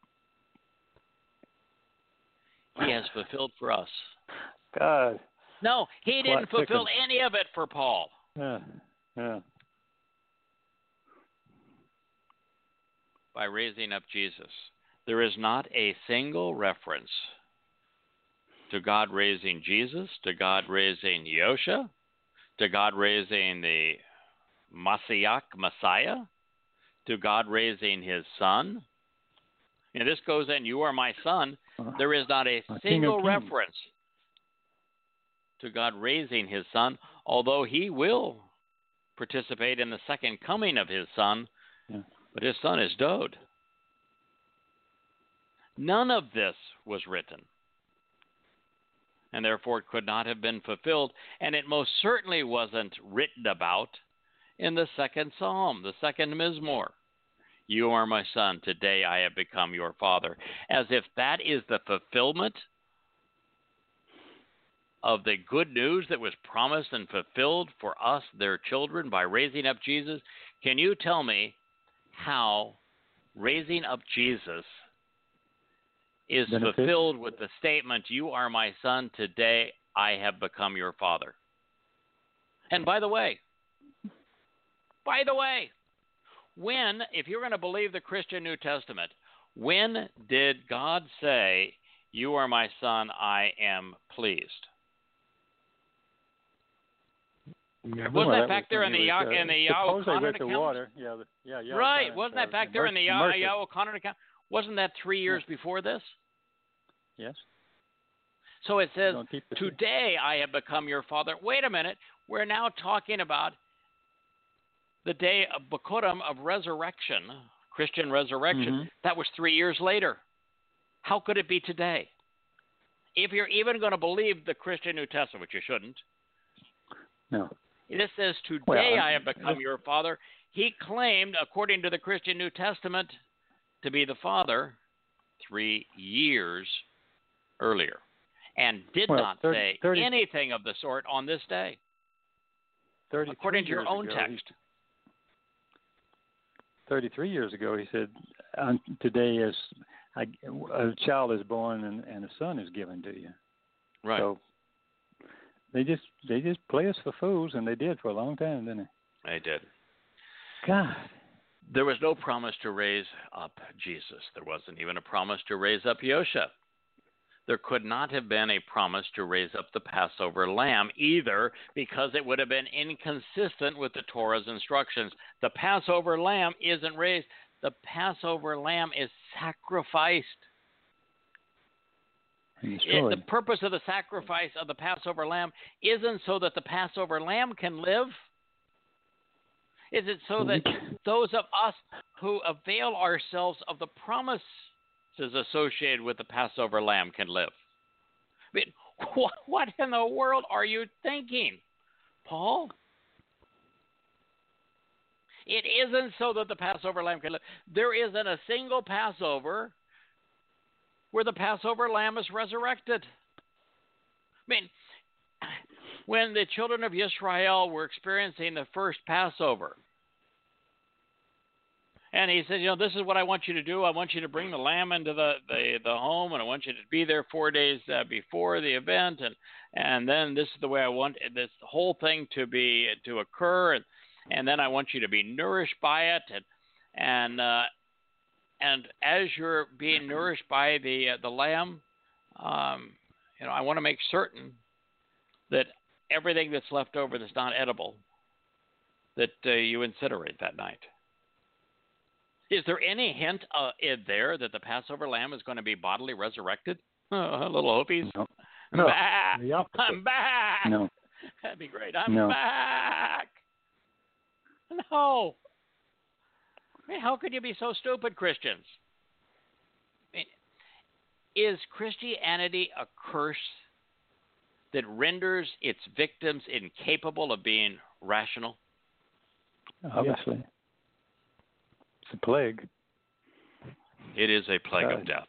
He has fulfilled for us. God. No, he didn't Plot fulfill thickens. any of it for Paul. Yeah. Yeah. By raising up Jesus. There is not a single reference to God raising Jesus, to God raising Yosha, to God raising the Messiah, Messiah, to God raising his son. And this goes in, you are my son. There is not a single reference to God raising his son, although he will participate in the second coming of his son, yeah. But his son is dead. None of this was written, and therefore it could not have been fulfilled, and it most certainly wasn't written about in the second psalm, the second Mizmor. You are my son, today I have become your father. As if that is the fulfillment of the good news that was promised and fulfilled for us, their children, by raising up Jesus. Can you tell me how raising up Jesus is Benefit. fulfilled with the statement, you are my son, today I have become your father? And by the way, by the way, when, if you're going to believe the Christian New Testament, when did God say, you are my son, I am pleased? Yeah, wasn't well, that back there in the Yah in the Yah O'Connor account? Water. Yeah, the, yeah, Yah right. Wasn't that back there in the Yah Yah O'Connor account? Wasn't that three years yeah. before this? Yes. So it says, today I have become your father. Wait a minute. We're now talking about the day of Bikurim, of resurrection, Christian resurrection. Mm-hmm. That was three years later. How could it be today? If you're even going to believe the Christian New Testament, which you shouldn't. No. This says, today well, I have become your father. He claimed, according to the Christian New Testament, to be the father three years earlier, and did well, not thirty, say thirty, anything of the sort on this day, according to your own ago, text. He, thirty-three years ago, he said, today is a, a child is born and, and a son is given to you. Right. So, They just they just play us for fools, and they did for a long time, didn't they? They did. God. There was no promise to raise up Jesus. There wasn't even a promise to raise up Yosha. There could not have been a promise to raise up the Passover lamb either, because it would have been inconsistent with the Torah's instructions. The Passover lamb isn't raised. The Passover lamb is sacrificed. It, the purpose of the sacrifice of the Passover lamb isn't so that the Passover lamb can live. Is it so that those of us who avail ourselves of the promises associated with the Passover lamb can live? I mean, what, what in the world are you thinking, Paul? It isn't so that the Passover lamb can live. There isn't a single Passover where the Passover lamb is resurrected. I mean, when the children of Israel were experiencing the first Passover, and he said, you know, this is what I want you to do. I want you to bring the lamb into the, the, the home, and I want you to be there four days uh, before the event, and and then this is the way I want this whole thing to be to occur, and and then I want you to be nourished by it, and and uh, And as you're being nourished by the uh, the lamb, um, you know, I want to make certain that everything that's left over that's not edible, that uh, you incinerate that night. Is there any hint uh, in there that the Passover lamb is going to be bodily resurrected? Oh, little hopies. No. I'm no. back. Yep. I'm back. No. That'd be great. I'm no. back. No. I mean, how could you be so stupid, Christians? I mean, is Christianity a curse that renders its victims incapable of being rational? Obviously. Yeah. It's a plague. It is a plague God. of death.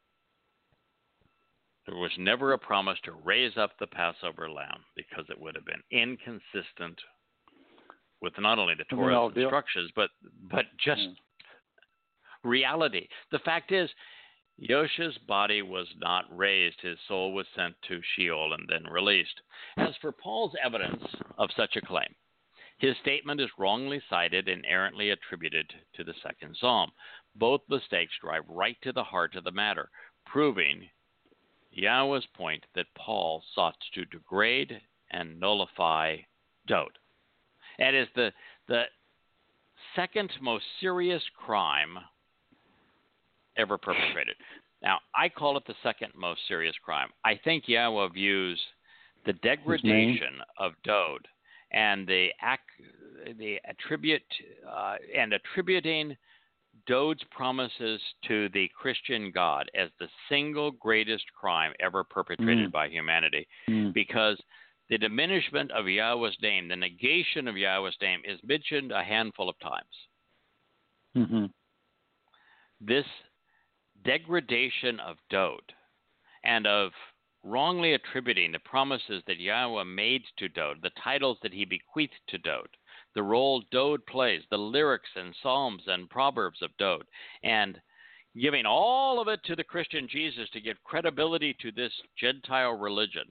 There was never a promise to raise up the Passover lamb because it would have been inconsistent with not only the Torah's instructions, but but just yeah. reality. The fact is, Yosha's body was not raised. His soul was sent to Sheol and then released. As for Paul's evidence of such a claim, his statement is wrongly cited and errantly attributed to the second psalm. Both mistakes drive right to the heart of the matter, proving Yahweh's point that Paul sought to degrade and nullify Dowd. It is the, the second most serious crime ever perpetrated. Now, I call it the second most serious crime. I think Yahweh views the degradation of Dowd and the ac- the attribute uh, and attributing Dowd's promises to the Christian God as the single greatest crime ever perpetrated mm. by humanity, mm. because the diminishment of Yahweh's name, the negation of Yahweh's name, is mentioned a handful of times. Mm-hmm. This degradation of Dowd and of wrongly attributing the promises that Yahweh made to Dowd, the titles that he bequeathed to Dowd, the role Dowd plays, the lyrics and psalms and proverbs of Dowd, and giving all of it to the Christian Jesus to give credibility to this Gentile religion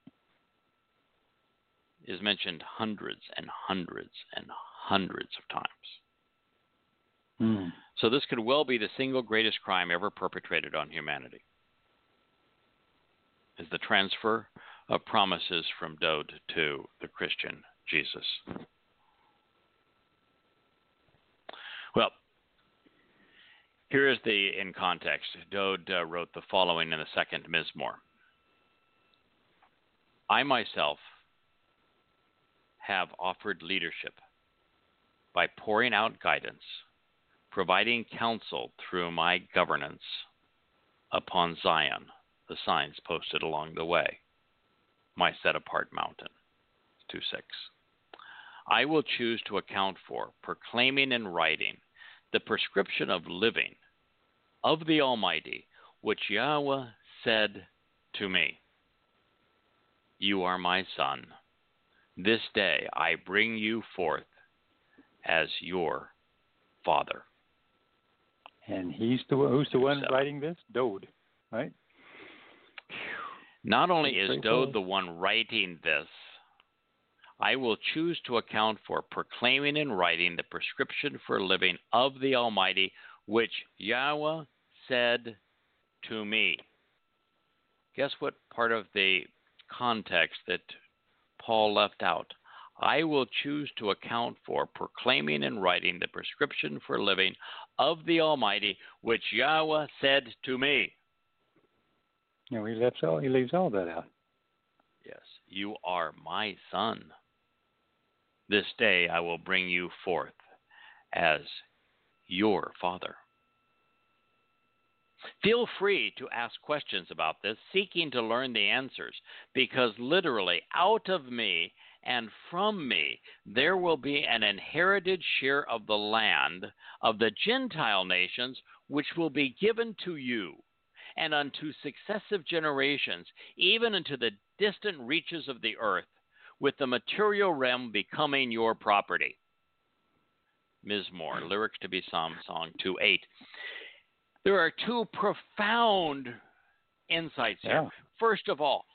is mentioned hundreds and hundreds and hundreds of times. Mm. So this could well be the single greatest crime ever perpetrated on humanity, is the transfer of promises from Dowd to the Christian Jesus. Well, here is the, in context, Dowd uh, wrote the following in the second Mizmor. I myself have offered leadership by pouring out guidance, providing counsel through my governance upon Zion, the signs posted along the way, my set-apart mountain. two six. I will choose to account for, proclaiming and writing, the prescription of living of the Almighty, which Yahweh said to me, you are my son. This day I bring you forth as your father. And he's the who's the one writing this? Dowd, right? Not only is Dowd the one writing this, I will choose to account for proclaiming and writing the prescription for living of the Almighty, which Yahweh said to me. Guess what part of the context that Paul left out? I will choose to account for proclaiming and writing the prescription for living of the Almighty, which Yahweh said to me. No, he leaves all he leaves all that out. Yes, you are my son. This day I will bring you forth as your father. Feel free to ask questions about this, seeking to learn the answers, because literally out of me and from me there will be an inherited share of the land of the Gentile nations, which will be given to you and unto successive generations, even unto the distant reaches of the earth, with the material realm becoming your property. Mizmor, lyrics to be Psalm Song two eight. There are two profound insights here. Yeah. First of all,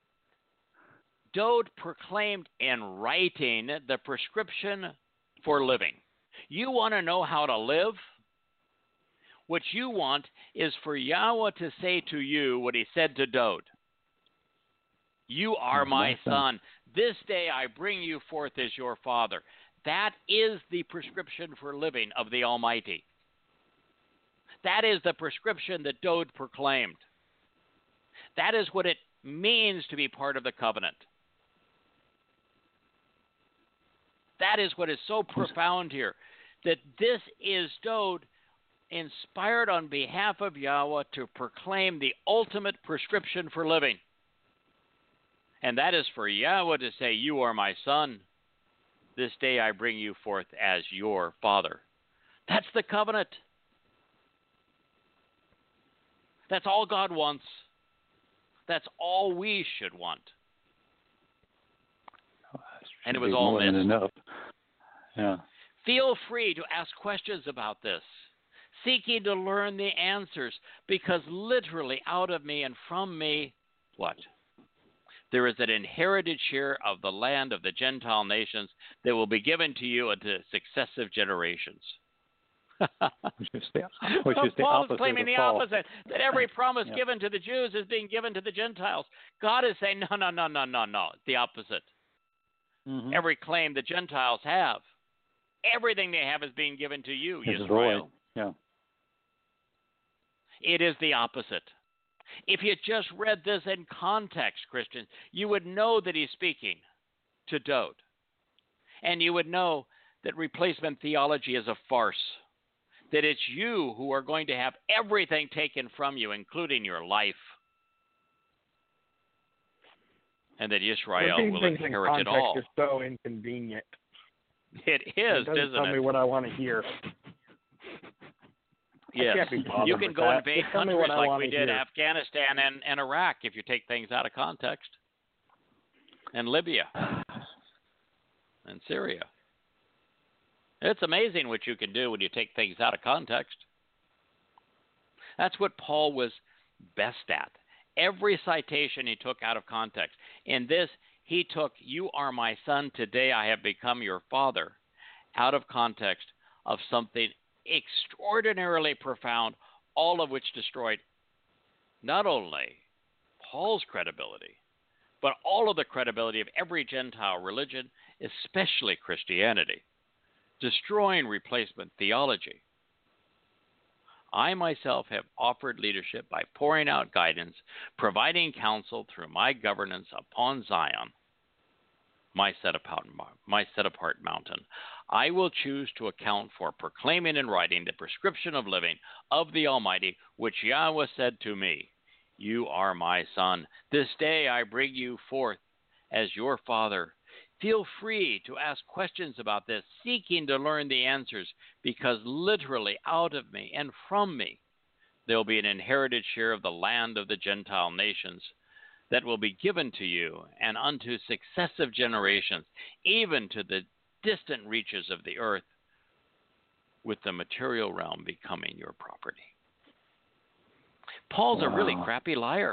Dowd proclaimed in writing the prescription for living. You want to know how to live? What you want is for Yahweh to say to you what he said to Dowd. You are my son. This day I bring you forth as your father. That is the prescription for living of the Almighty. That is the prescription that Dowd proclaimed. That is what it means to be part of the covenant. That is what is so profound here, that this is Dowd inspired on behalf of Yahweh to proclaim the ultimate prescription for living. And that is for Yahweh to say, you are my son. This day I bring you forth as your father. That's the covenant. That's all God wants. That's all we should want. Oh, and it was all more missed. Than enough. Yeah. Feel free to ask questions about this, seeking to learn the answers, because literally out of me and from me, what? There is an inherited share of the land of the Gentile nations that will be given to you into successive generations. which is the, which well, is the Paul opposite is claiming of the Paul. opposite, that every promise Yeah. given to the Jews is being given to the Gentiles. God is saying, no, no, no, no, no, no. It's the opposite. Mm-hmm. Every claim the Gentiles have, everything they have is being given to you, It's Israel. void. Yeah. It is the opposite. If you just read this in context, Christians, you would know that he's speaking to Dode. And you would know that replacement theology is a farce, that it's you who are going to have everything taken from you, including your life, and that Israel Repeating will things in inherit it context all. is so inconvenient. It It is, doesn't isn't tell it? me what I want to hear. Yes. can't be bothered You can with go that. invade Just tell me countries what I like wanna we did hear. Afghanistan and, and Iraq if you take things out of context, and Libya and Syria. It's amazing what you can do when you take things out of context. That's what Paul was best at. Every citation he took out of context. In this, he took, "You are my son, today I have become your father," out of context of something extraordinarily profound, all of which destroyed not only Paul's credibility, but all of the credibility of every Gentile religion, especially Christianity, destroying replacement theology. I myself have offered leadership by pouring out guidance, providing counsel through my governance upon Zion, my set apart, my set apart mountain. I will choose to account for proclaiming and writing the prescription of living of the Almighty, which Yahweh said to me, "You are my son. This day I bring you forth as your father." Feel free to ask questions about this, seeking to learn the answers, because literally out of me and from me there will be an inherited share of the land of the Gentile nations that will be given to you and unto successive generations, even to the distant reaches of the earth, with the material realm becoming your property. Paul's wow. a really crappy liar.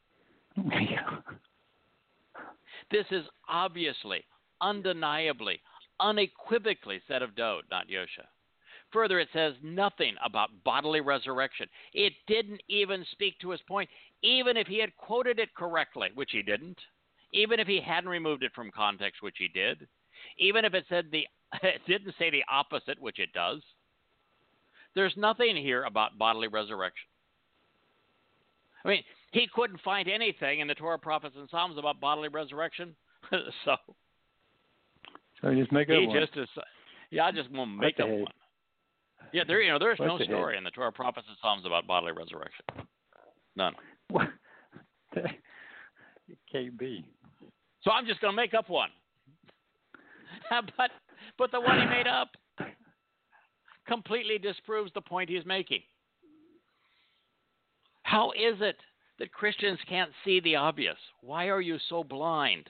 This is obviously, undeniably, unequivocally said of Dode, not Yosha. Further, it says nothing about bodily resurrection. It didn't even speak to his point, even if he had quoted it correctly, which he didn't, even if he hadn't removed it from context, which he did, even if it said the it didn't say the opposite, which it does. There's nothing here about bodily resurrection. I mean, he couldn't find anything in the Torah, prophets, and Psalms about bodily resurrection, so so just make up he one. just decided, yeah, I just want to make what up one. Yeah, there, you know, there's what no the story heck? in the Torah, prophets, and Psalms about bodily resurrection. None. What? It can't be. So I'm just going to make up one. but but the one he made up completely disproves the point he's making. How is it that Christians can't see the obvious? Why are you so blind?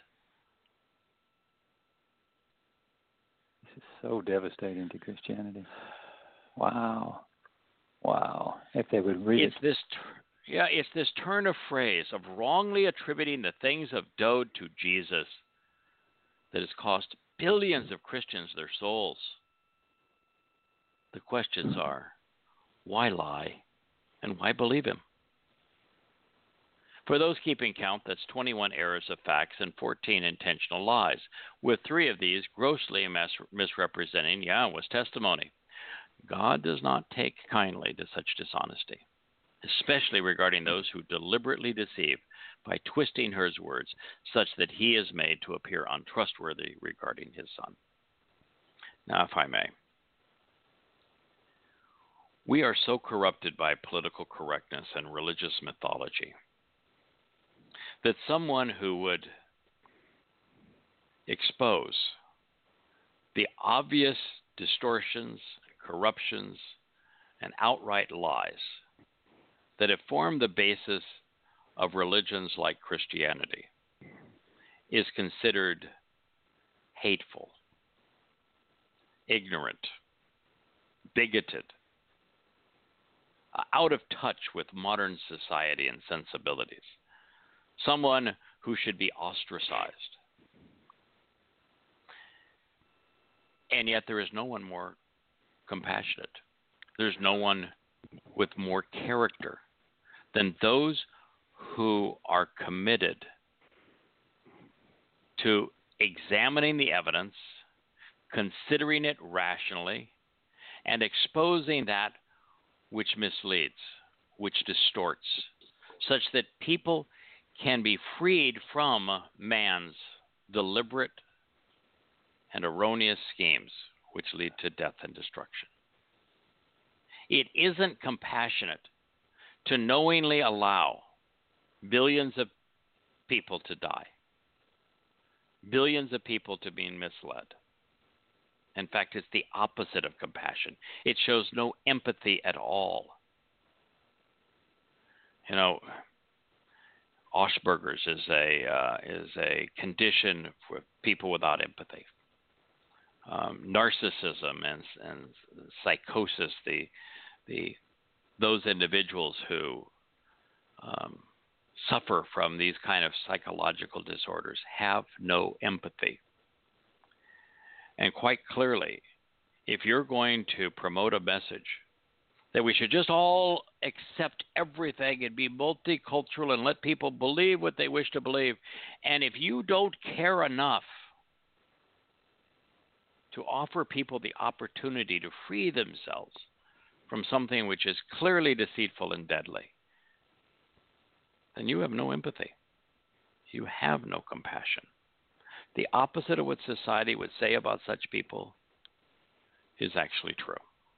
This is so devastating to Christianity. Wow. Wow. If they would read it's it. This t- yeah, it's this turn of phrase of wrongly attributing the things of Dode to Jesus that has cost billions of Christians their souls. The questions are, why lie and why believe him? For those keeping count, that's twenty-one errors of facts and fourteen intentional lies, with three of these grossly mis- misrepresenting Yahweh's testimony. God does not take kindly to such dishonesty, especially regarding those who deliberately deceive by twisting his words such that he is made to appear untrustworthy regarding his son. Now, if I may, we are so corrupted by political correctness and religious mythology that someone who would expose the obvious distortions, corruptions, and outright lies that have formed the basis of religions like Christianity is considered hateful, ignorant, bigoted, out of touch with modern society and sensibilities, someone who should be ostracized. And yet there is no one more compassionate there's no one with more character than those who are committed to examining the evidence, considering it rationally, and exposing that which misleads, which distorts, such that people can be freed from man's deliberate and erroneous schemes which lead to death and destruction. It isn't compassionate to knowingly allow billions of people to die, billions of people to be misled. In fact, it's the opposite of compassion. It shows no empathy at all. You know, Asperger's is a uh, is a condition for people without empathy. Um, narcissism and, and psychosis, the the those individuals who um, suffer from these kind of psychological disorders have no empathy. And quite clearly, if you're going to promote a message that we should just all accept everything and be multicultural and let people believe what they wish to believe, and if you don't care enough to offer people the opportunity to free themselves from something which is clearly deceitful and deadly, then you have no empathy. You have no compassion. The opposite of what society would say about such people is actually true.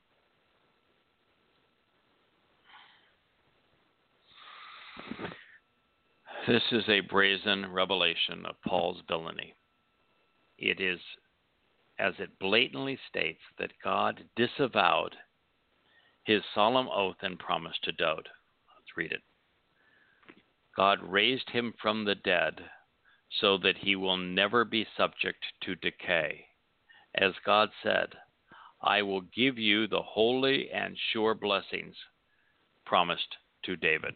This is a brazen revelation of Paul's villainy. It is, as it blatantly states, that God disavowed his solemn oath and promise to Dowd. Let's read it. God raised him from the dead so that he will never be subject to decay. As God said, I will give you the holy and sure blessings promised to David.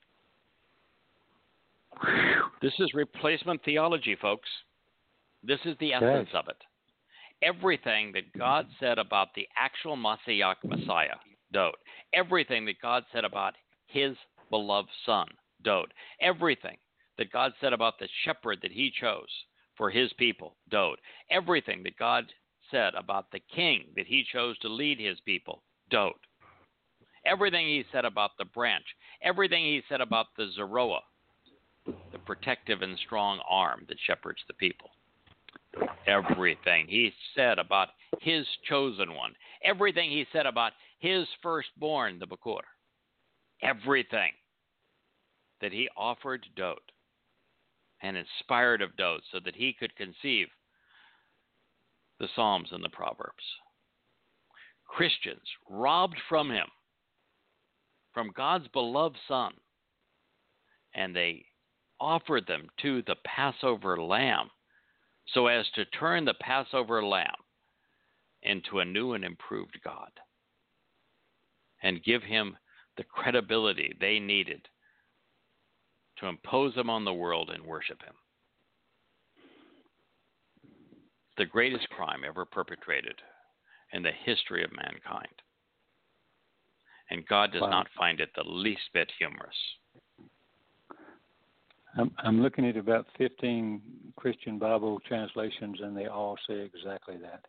This is replacement theology, folks. This is the essence yes. of it. Everything that God said about the actual Messiah, Messiah, Dowd. Everything that God said about his beloved son, Dowd. Everything that God said about the shepherd that he chose for his people, Dowd. Everything that God said about the king that he chose to lead his people, Dowd. Everything he said about the branch. Everything he said about the Zeroah, the protective and strong arm that shepherds the people. Everything he said about his chosen one. Everything he said about his firstborn, the Bakor. Everything that he offered Dowd and inspired of Dowd so that he could conceive the Psalms and the Proverbs. Christians robbed from him, from God's beloved Son, and they offered them to the Passover lamb so as to turn the Passover lamb into a new and improved God and give him the credibility they needed to impose him on the world and worship him. The greatest crime ever perpetrated in the history of mankind. And God does wow. not find it the least bit humorous. I'm, I'm looking at about fifteen Christian Bible translations, and they all say exactly that.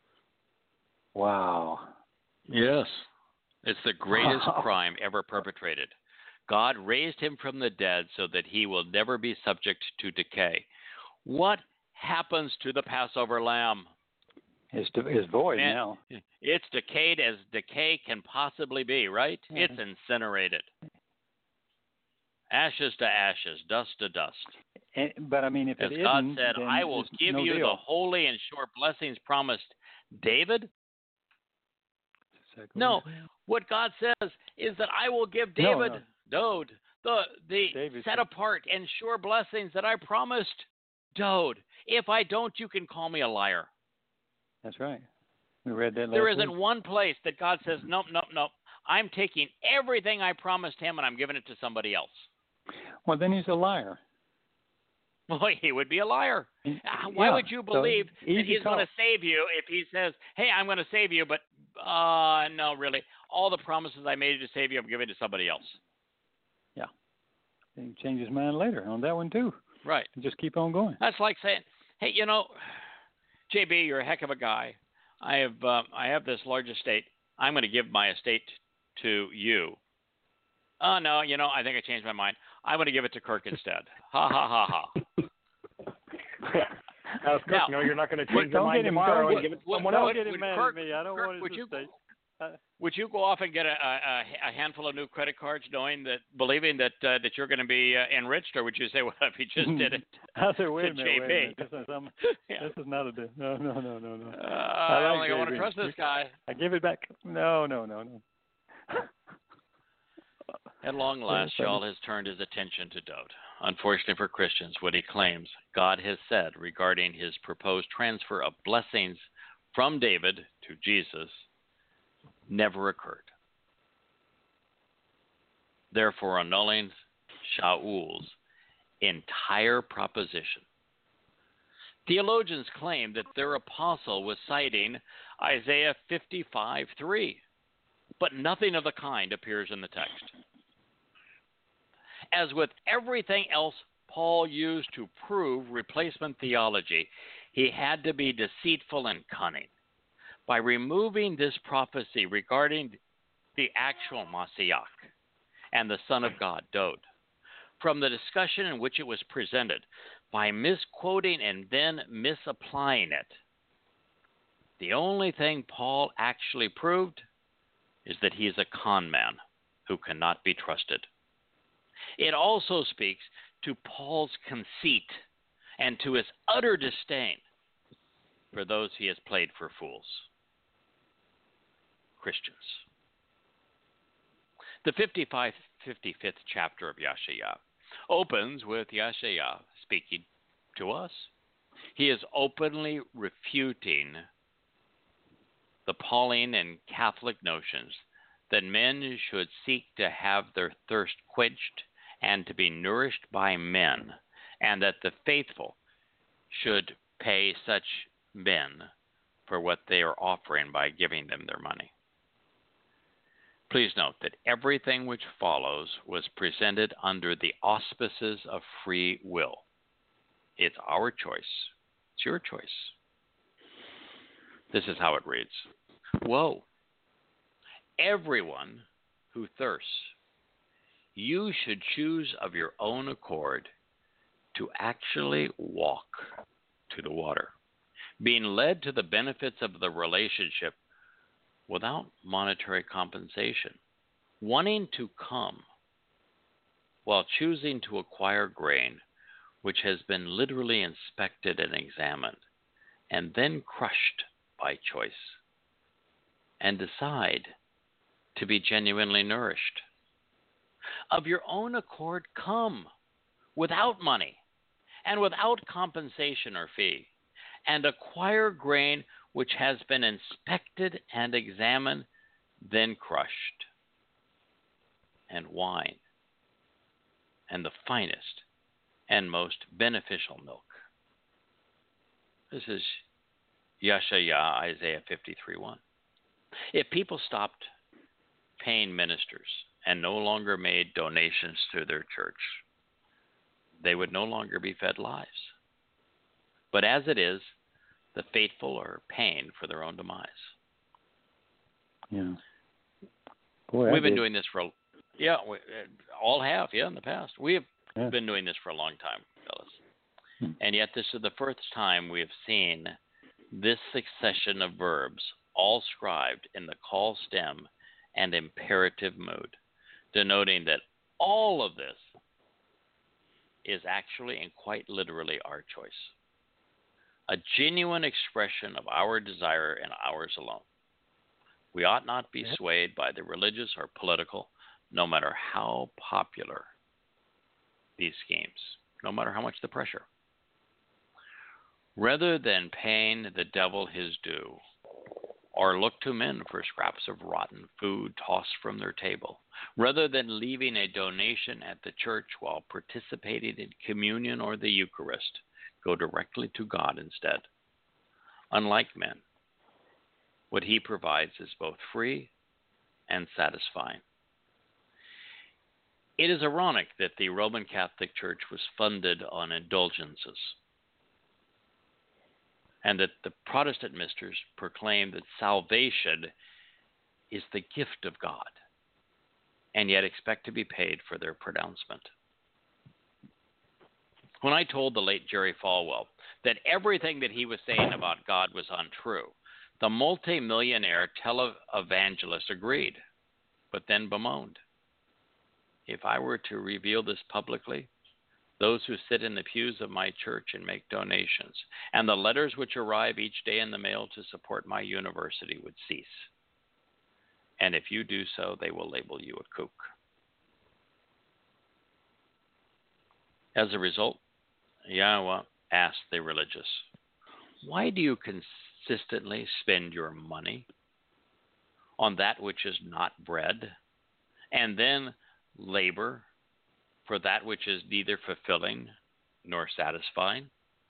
Wow. Yes. It's the greatest wow. crime ever perpetrated. God raised him from the dead so that he will never be subject to decay. What happens to the Passover lamb? It's, it's void Man, now. It's decayed as decay can possibly be, right? Yeah. It's incinerated. Ashes to ashes, dust to dust. And, but I mean, if as it God isn't, said, I will give no you deal. the holy and sure blessings promised David. No, what God says is that I will give David, no, no. Dowd, the the David. set apart and sure blessings that I promised Dowd. If I don't, you can call me a liar. That's right. We read that last There isn't week. one place that God says, nope, nope, nope. I'm taking everything I promised him and I'm giving it to somebody else. Well, then he's a liar. Well, he would be a liar. Yeah, Why would you believe so that he's talk. going to save you if he says, hey, I'm going to save you, but uh, no, really. All the promises I made to save you, I'm giving to somebody else. Yeah. And he changed his mind later on that one too. Right. And just keep on going. That's like saying, hey, you know, J B, you're a heck of a guy. I have uh, I have this large estate. I'm going to give my estate to you. Oh, no, you know, I think I changed my mind. I'm going to give it to Kirk instead. Ha, ha, ha, ha. Now, Kirk, Now, no, you're not going to change your don't mind get him- tomorrow don't and get- give it to would- someone Don't else. get him would mad Kirk- at me. I don't Kirk, want his would you- estate. Uh, Would you go off and get a, a, a handful of new credit cards, knowing that, believing that uh, that you're going to be uh, enriched, or would you say, well, if he just did it I said, wait to a minute, J B? wait a minute. This is, um, Yeah. this is not a. di- No, no, no, no, no. Uh, I don't like think I want to J B. trust this guy. I give it back. No, no, no, no. At long last, funny. Shaul has turned his attention to Dowd. Unfortunately for Christians, what he claims God has said regarding his proposed transfer of blessings from David to Jesus never occurred, therefore annulling Shaul's entire proposition. Theologians claim that their apostle was citing Isaiah fifty-five three, but nothing of the kind appears in the text. As with everything else Paul used to prove replacement theology, he had to be deceitful and cunning. By removing this prophecy regarding the actual Mashiach and the Son of God, Dowd, from the discussion in which it was presented, by misquoting and then misapplying it, the only thing Paul actually proved is that he is a con man who cannot be trusted. It also speaks to Paul's conceit and to his utter disdain for those he has played for fools, Christians. The fifty-five, fifty-fifth chapter of Yeshaya opens with Yeshaya speaking to us. He is openly refuting the Pauline and Catholic notions that men should seek to have their thirst quenched and to be nourished by men, and that the faithful should pay such men for what they are offering by giving them their money. Please note that everything which follows was presented under the auspices of free will. It's our choice. It's your choice. This is how it reads. Woe, everyone who thirsts, you should choose of your own accord to actually walk to the water, being led to the benefits of the relationship without monetary compensation, wanting to come while choosing to acquire grain which has been literally inspected and examined, and then crushed by choice, and decide to be genuinely nourished. Of your own accord, come without money and without compensation or fee, and acquire grain which has been inspected and examined, then crushed, and wine, and the finest and most beneficial milk. This is Yeshaya, Isaiah fifty-three one. If people stopped paying ministers and no longer made donations to their church, they would no longer be fed lives. But as it is, the faithful are paying for their own demise. Yeah. Boy, We've I been did. doing this for, yeah, we all have, yeah, in the past. We have Yeah. been doing this for a long time, fellas. Hmm. And yet this is the first time we have seen this succession of verbs all scribed in the call stem and imperative mood, denoting that all of this is actually and quite literally our choice. A genuine expression of our desire and ours alone. We ought not be Yep. swayed by the religious or political, no matter how popular these schemes, no matter how much the pressure. Rather than paying the devil his due, or look to men for scraps of rotten food tossed from their table, rather than leaving a donation at the church while participating in communion or the Eucharist, go directly to God instead. Unlike men, What he provides is both free and satisfying. It is ironic that the Roman Catholic Church was funded on indulgences, and that the Protestant ministers proclaim that salvation is the gift of God, and yet expect to be paid for their pronouncement. When I told the late Jerry Falwell that everything that he was saying about God was untrue, the multimillionaire televangelist agreed, but then bemoaned. If I were to reveal this publicly, those who sit in the pews of my church and make donations, and the letters which arrive each day in the mail to support my university would cease. And if you do so, they will label you a kook. As a result, Yahweh asked the religious, why do you consistently spend your money on that which is not bread, and then labor for that which is neither fulfilling nor satisfying?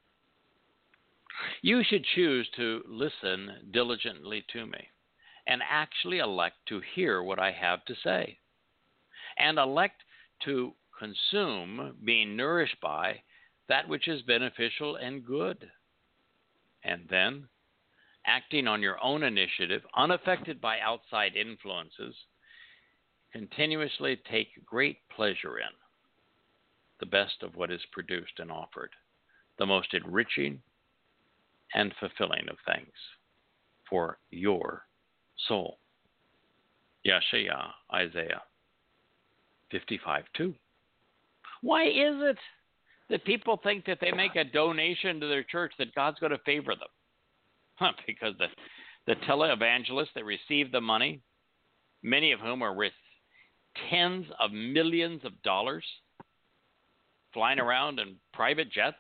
You should choose to listen diligently to me and actually elect to hear what I have to say, and elect to consume, being nourished by, that which is beneficial and good, and then, acting on your own initiative, unaffected by outside influences, continuously take great pleasure in the best of what is produced and offered, the most enriching and fulfilling of things for your soul. Yeshaya, Isaiah fifty-five two. Why is it that people think that they make a donation to their church that God's going to favor them? Huh, because the, the televangelists that receive the money, many of whom are worth tens of millions of dollars, flying around in private jets.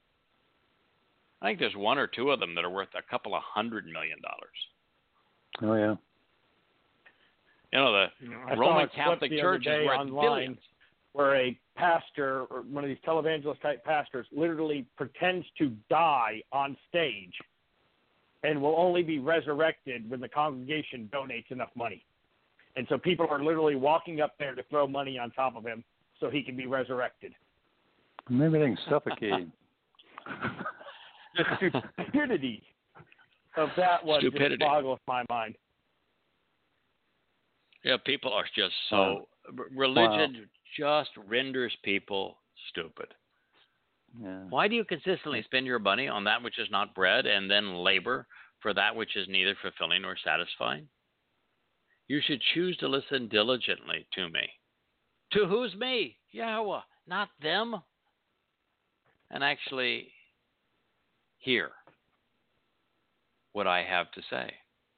I think there's one or two of them that are worth a couple of hundred million dollars. Oh, yeah. You know, the You know, I Roman saw a Catholic clip the Church other is day worth online billions. where a pastor, or one of these televangelist type pastors, literally pretends to die on stage and will only be resurrected when the congregation donates enough money. And so people are literally walking up there to throw money on top of him so he can be resurrected. Maybe they can suffocate him. The stupidity of that one Stupidity. just boggles my mind. Yeah, people are just so Wow. religion just renders people stupid. Yeah. Why do you consistently spend your money on that which is not bread, and then labor for that which is neither fulfilling nor satisfying? You should choose to listen diligently to me. To who's me? Yahweh, not them. And actually hear what I have to say.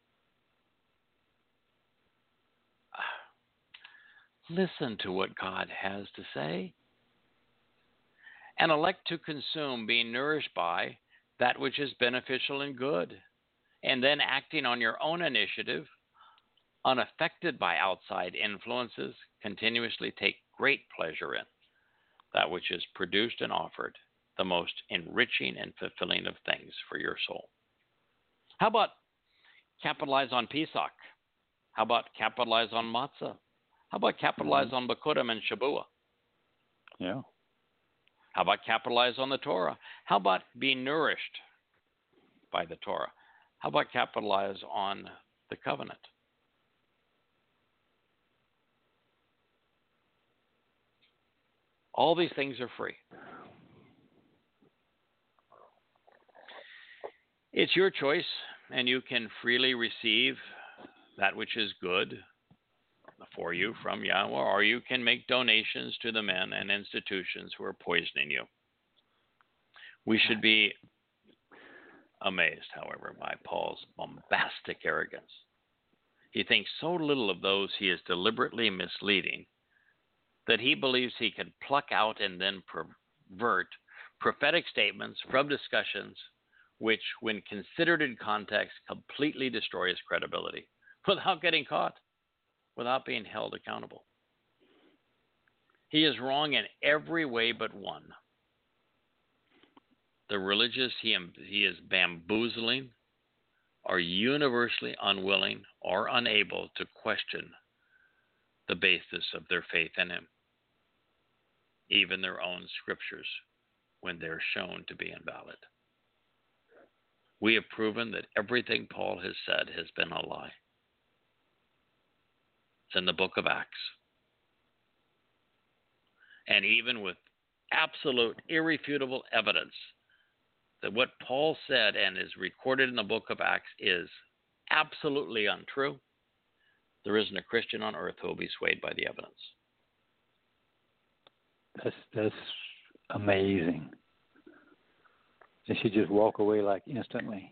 Listen to what God has to say, and elect to consume, being nourished by, that which is beneficial and good, and then acting on your own initiative, unaffected by outside influences, continuously take great pleasure in that which is produced and offered, the most enriching and fulfilling of things for your soul. How about capitalize on Pesach? How about capitalize on Matzah? How about capitalize on Bikurim and Shabua? Yeah. How about capitalize on the Torah? How about be nourished by the Torah? How about capitalize on the covenant? All these things are free. It's your choice, and you can freely receive that which is good for you from Yahweh, or you can make donations to the men and institutions who are poisoning you. We should be amazed, however, by Paul's bombastic arrogance. He thinks so little of those he is deliberately misleading that he believes he can pluck out and then pervert prophetic statements from discussions which, when considered in context, completely destroy his credibility without getting caught, without being held accountable. He is wrong in every way but one. The religious he, he is bamboozling are universally unwilling or unable to question the basis of their faith in him, even their own scriptures, when they're shown to be invalid. We have proven that everything Paul has said has been a lie. It's in the book of Acts. And even with absolute, irrefutable evidence that what Paul said and is recorded in the book of Acts is absolutely untrue, there isn't a Christian on earth who will be swayed by the evidence. That's that's amazing. They should just walk away like instantly.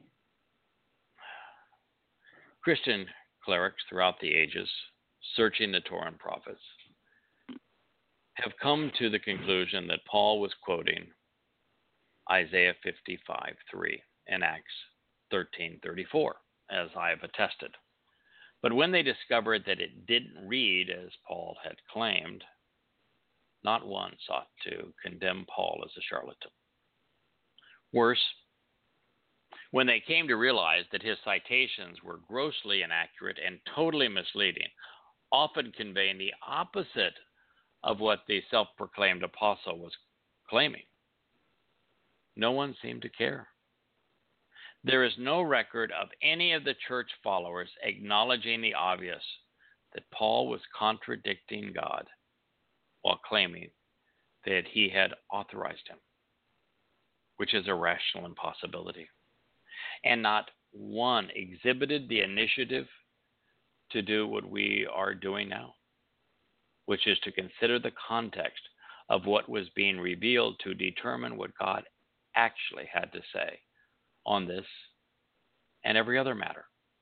Christian clerics throughout the ages, searching the Torah and prophets, have come to the conclusion that Paul was quoting Isaiah fifty-five three and Acts thirteen thirty-four, as I have attested. But when they discovered that it didn't read as Paul had claimed, not one sought to condemn Paul as a charlatan. Worse, when they came to realize that his citations were grossly inaccurate and totally misleading, often conveying the opposite of what the self-proclaimed apostle was claiming, no one seemed to care. There is no record of any of the church followers acknowledging the obvious, that Paul was contradicting God while claiming that he had authorized him, which is a rational impossibility. And not one exhibited the initiative to do what we are doing now, which is to consider the context of what was being revealed to determine what God actually had to say on this and every other matter.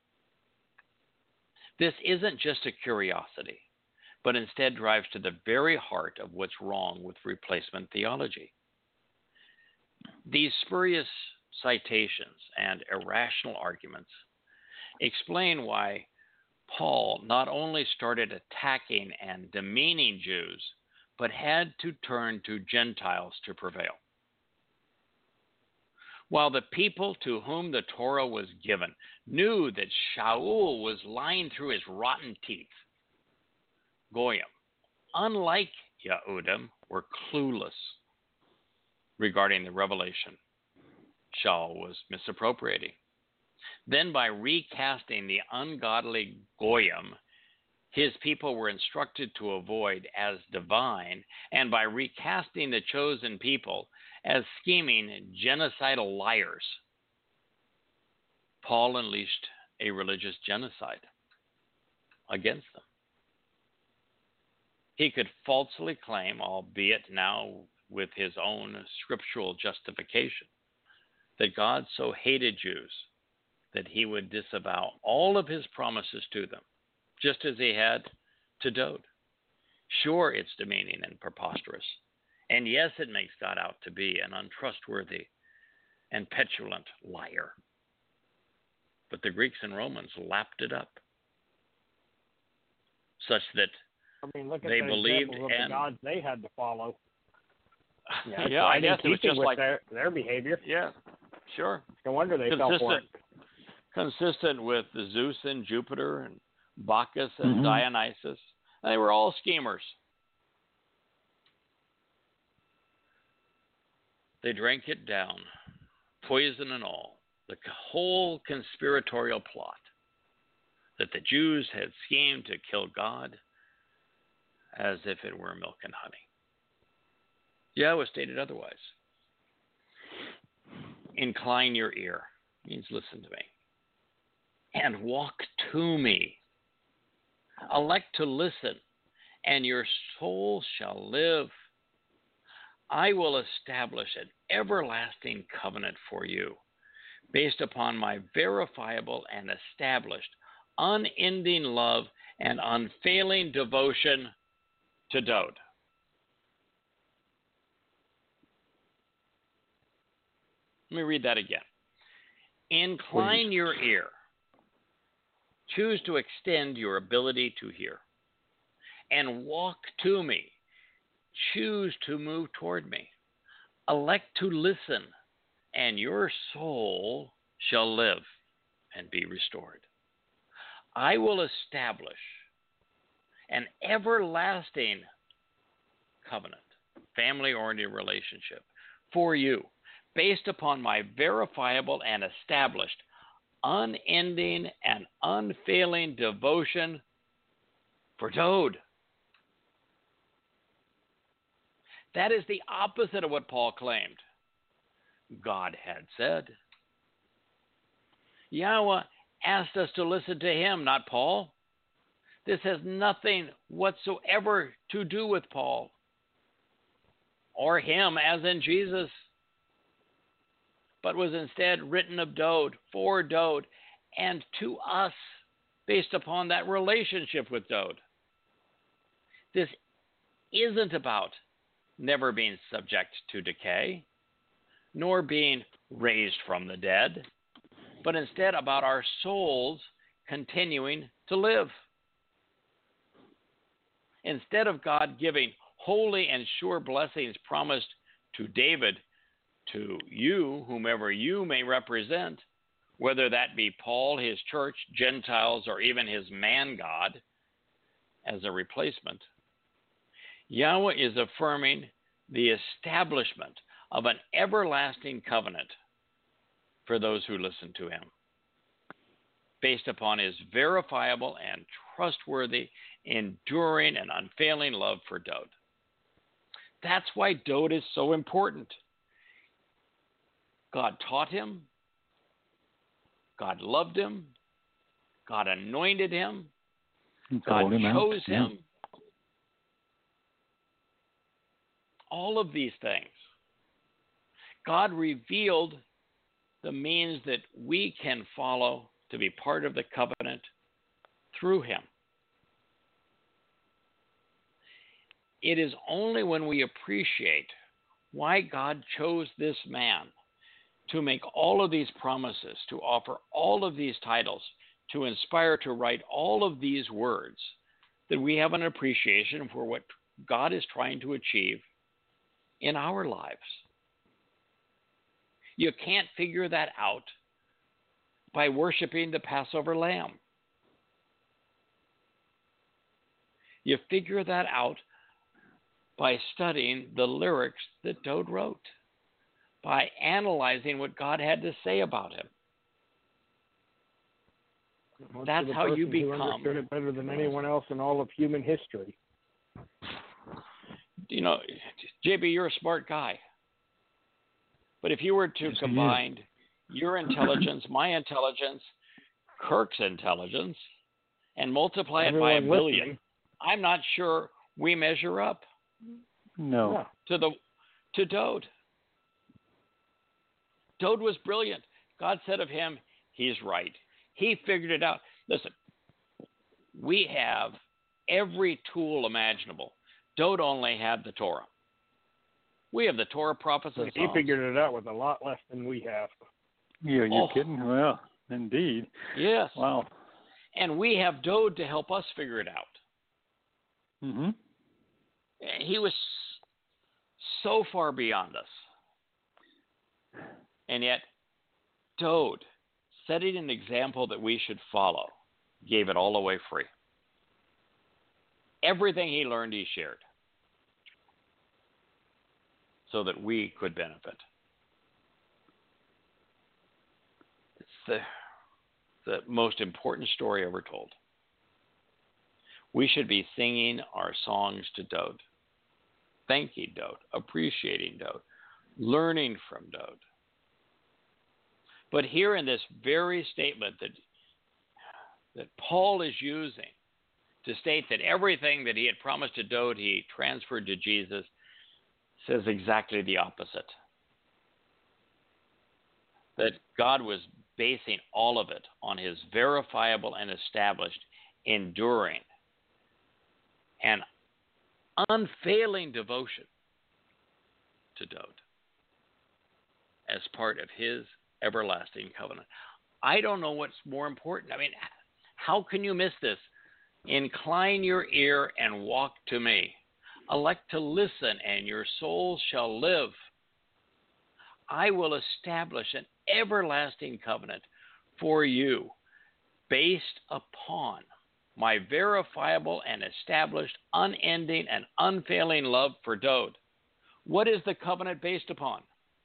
This isn't just a curiosity, but instead drives to the very heart of what's wrong with replacement theology. These spurious citations and irrational arguments explain why Paul not only started attacking and demeaning Jews, but had to turn to Gentiles to prevail. While the people to whom the Torah was given knew that Shaul was lying through his rotten teeth, Goyim, unlike Yehudim, were clueless regarding the revelation Shaul was misappropriating. Then by recasting the ungodly Goyim, his people were instructed to avoid as divine, and by recasting the chosen people as scheming genocidal liars, Paul unleashed a religious genocide against them. He could falsely claim, albeit now with his own scriptural justification, that God so hated Jews that he would disavow all of his promises to them, just as he had to Dode. Sure, it's demeaning and preposterous. And yes, it makes God out to be an untrustworthy and petulant liar. But the Greeks and Romans lapped it up, such that I mean, look at they the believed examples of and, the gods they had to follow. Yeah, yeah I guess it was just with like their, their behavior. Yeah, sure. No wonder they fell for it. Consistent with Zeus and Jupiter and Bacchus and mm-hmm. Dionysus. They were all schemers. They drank it down, poison and all, the whole conspiratorial plot that the Jews had schemed to kill God as if it were milk and honey. Yeah, it was stated otherwise. Incline your ear means listen to me. And walk to me. Elect to listen, and your soul shall live. I will establish an everlasting covenant for you, based upon my verifiable and established, unending love and unfailing devotion to Dode. Let me read that again. Incline Please. your ear. Choose to extend your ability to hear. And walk to me. Choose to move toward me. Elect to listen, and your soul shall live. and be restored. I will establish an everlasting covenant, family-oriented relationship for you based upon my verifiable and established unending and unfailing devotion for Dode. That is the opposite of what Paul claimed God had said. Yahweh asked us to listen to him, not Paul. This has nothing whatsoever to do with Paul or him, as in Jesus, but was instead written of Dode, for Dode, and to us based upon that relationship with Dode. This isn't about never being subject to decay, nor being raised from the dead, but instead about our souls continuing to live. Instead of God giving holy and sure blessings promised to David, to you, whomever you may represent, whether that be Paul, his church, Gentiles, or even his man God, as a replacement, Yahweh is affirming the establishment of an everlasting covenant for those who listen to him, based upon his verifiable and trustworthy, enduring, and unfailing love for Dode. That's why Dode is so important. God taught him, God loved him, God anointed him, God him chose out. him. All of these things. God revealed the means that we can follow to be part of the covenant through him. It is only when we appreciate why God chose this man to make all of these promises, to offer all of these titles, to inspire to write all of these words, that we have an appreciation for what God is trying to achieve in our lives. You can't figure that out by worshiping the Passover lamb. You figure that out by studying the lyrics that Dode wrote, by analyzing what God had to say about him. Most That's how you become. Who understood it better than anyone else in all of human history. You know, J B, you're a smart guy. But if you were to yes, combine your intelligence, my intelligence, Kirk's intelligence, and multiply Everyone it by a billion, listening. I'm not sure we measure up No. Yeah. to the to Dode. Dode was brilliant. God said of him, he's right. He figured it out. Listen, we have every tool imaginable. Dode only had the Torah. We have the Torah, prophets, and He Psalms. figured it out with a lot less than we have. Yeah, you Oh. kidding? Well, indeed. Yes. Wow. And we have Dode to help us figure it out. Mm-hmm. He was so far beyond us. And yet, Dode, setting an example that we should follow, gave it all away free. Everything he learned, he shared, so that we could benefit. It's the, the most important story ever told. We should be singing our songs to Dode, thanking Dode, appreciating Dode, learning from Dode. But here in this very statement that, that Paul is using to state that everything that he had promised to Dode, he transferred to Jesus, says exactly the opposite. That God was basing all of it on his verifiable and established, enduring, and unfailing devotion to Dode as part of his everlasting covenant. I don't know what's more important. I mean, how can you miss this? Incline your ear and walk to me. Elect to listen, and your soul shall live. I will establish an everlasting covenant for you based upon my verifiable and established, unending and unfailing love for Dode. What is the covenant based upon?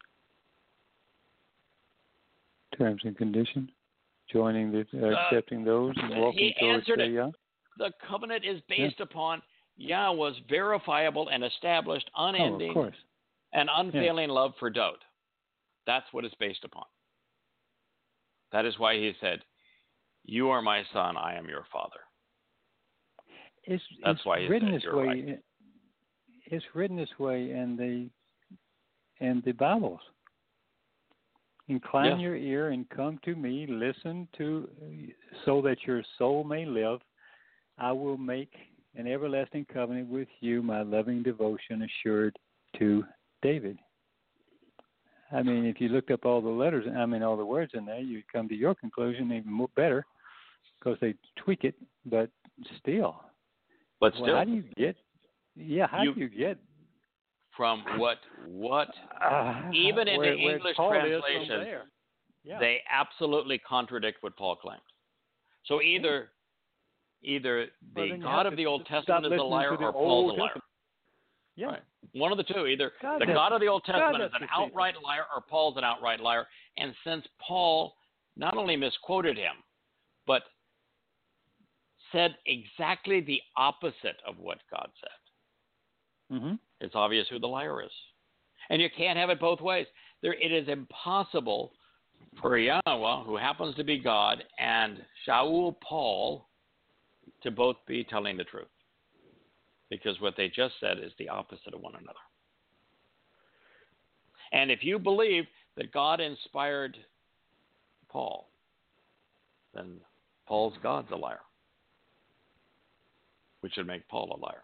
Terms and conditions. Joining the, uh, Uh, accepting those and walking he towards answered the, it. uh, The covenant is based yeah. upon Yahweh's verifiable and established, unending oh, of course. and unfailing yeah. love for Dode. That's what it's based upon. That is why he said, "You are my son, I am your father." It's, That's it's why he written said, this You're way. right. It's written this way in the in the Bibles. Incline yes. your ear and come to me. Listen to, so that your soul may live. I will make an everlasting covenant with you, my loving devotion assured to David. I mean, if you looked up all the letters, I mean, all the words in there, you'd come to your conclusion even more better, because they tweak it, but still. But still. Well, how do you get, yeah, how you, do you get? From what, what, uh, even in where, the where English Paul translation, yeah. they absolutely contradict what Paul claimed. So either, either well, the God of the Old Testament is a liar or Paul's a liar. Yeah. Right. One of the two. Either God the God of the Old Testament God is an outright liar or Paul's an outright liar. And since Paul not only misquoted him, but said exactly the opposite of what God said, mm-hmm. it's obvious who the liar is. And you can't have it both ways. There, it is impossible for Yahweh, who happens to be God, and Shaul Paul to both be telling the truth. Because what they just said is the opposite of one another. And if you believe that God inspired Paul, then Paul's God's a liar, which would make Paul a liar.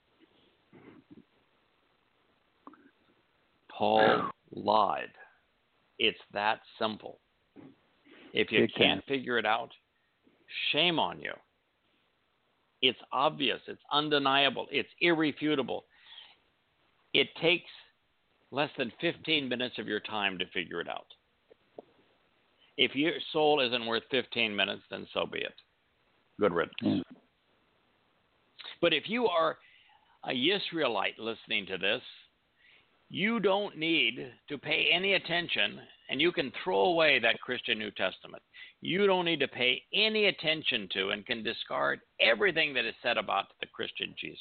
Paul lied. It's that simple. If you can't figure it out, shame on you. It's obvious. It's undeniable. It's irrefutable. It takes less than fifteen minutes of your time to figure it out. If your soul isn't worth fifteen minutes, then so be it. Good riddance. Mm. But if you are a Yisraelite listening to this, you don't need to pay any attention, and you can throw away that Christian New Testament. You don't need to pay any attention to and can discard everything that is said about the Christian Jesus.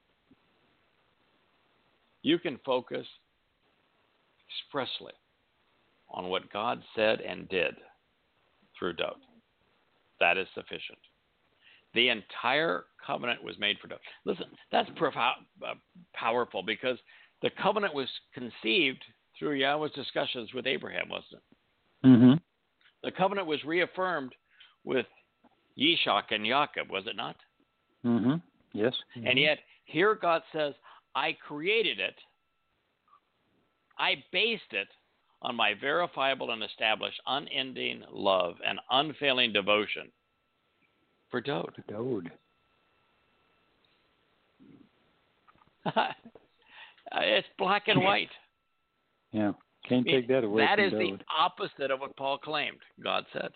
You can focus expressly on what God said and did through Dode. That is sufficient. The entire covenant was made for Dode. Listen, that's profound, uh, powerful, because the covenant was conceived through Yahweh's discussions with Abraham, wasn't it? Mm-hmm. The covenant was reaffirmed with Yishak and Jacob, was it not? Mm-hmm. Yes. Mm-hmm. And yet, here God says, I created it. I based it on my verifiable and established unending love and unfailing devotion for Dode. Dode. It's black and white. Yeah. Can't take that away That from is Dode. the opposite of what Paul claimed, God said.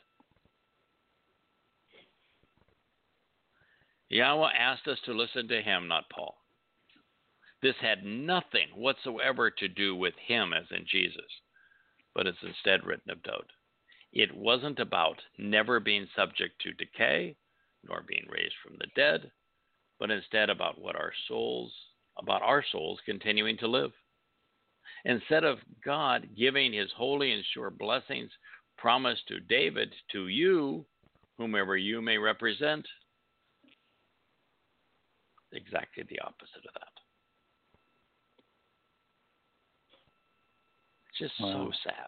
Yahweh asked us to listen to him, not Paul. This had nothing whatsoever to do with him, as in Jesus, but it's instead written of Dode. It wasn't about never being subject to decay, nor being raised from the dead, but instead about what our souls, about our souls continuing to live. Instead of God giving his holy and sure blessings promised to David, to you, whomever you may represent, exactly the opposite of that. It's just wow. so sad.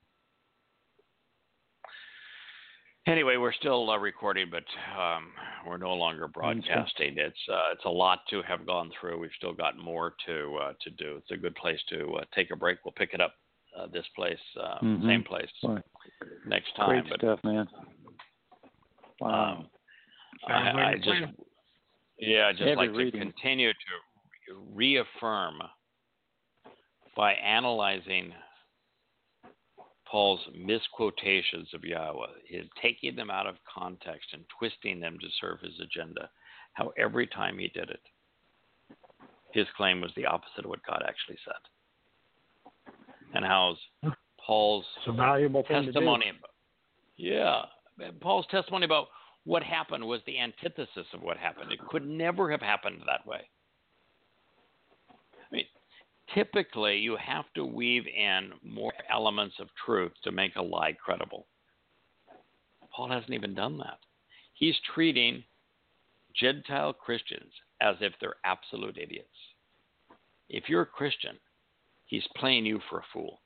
Anyway, we're still uh, recording, but um, we're no longer broadcasting. It's uh, it's a lot to have gone through. We've still got more to uh, to do. It's a good place to uh, take a break. We'll pick it up uh, this place, uh, mm-hmm. same place, Boy. next time. Great but, stuff, man. Wow. Um, I, I just yeah, I just Heavy like reading. to continue to reaffirm by analyzing Paul's misquotations of Yahweh, his taking them out of context and twisting them to serve his agenda, how every time he did it, his claim was the opposite of what God actually said. And how Paul's it's a valuable thing testimony, to do. About, yeah, Paul's testimony about what happened was the antithesis of what happened. It could never have happened that way. I mean, typically, you have to weave in more elements of truth to make a lie credible. Paul hasn't even done that. He's treating Gentile Christians as if they're absolute idiots. If you're a Christian, he's playing you for a fool.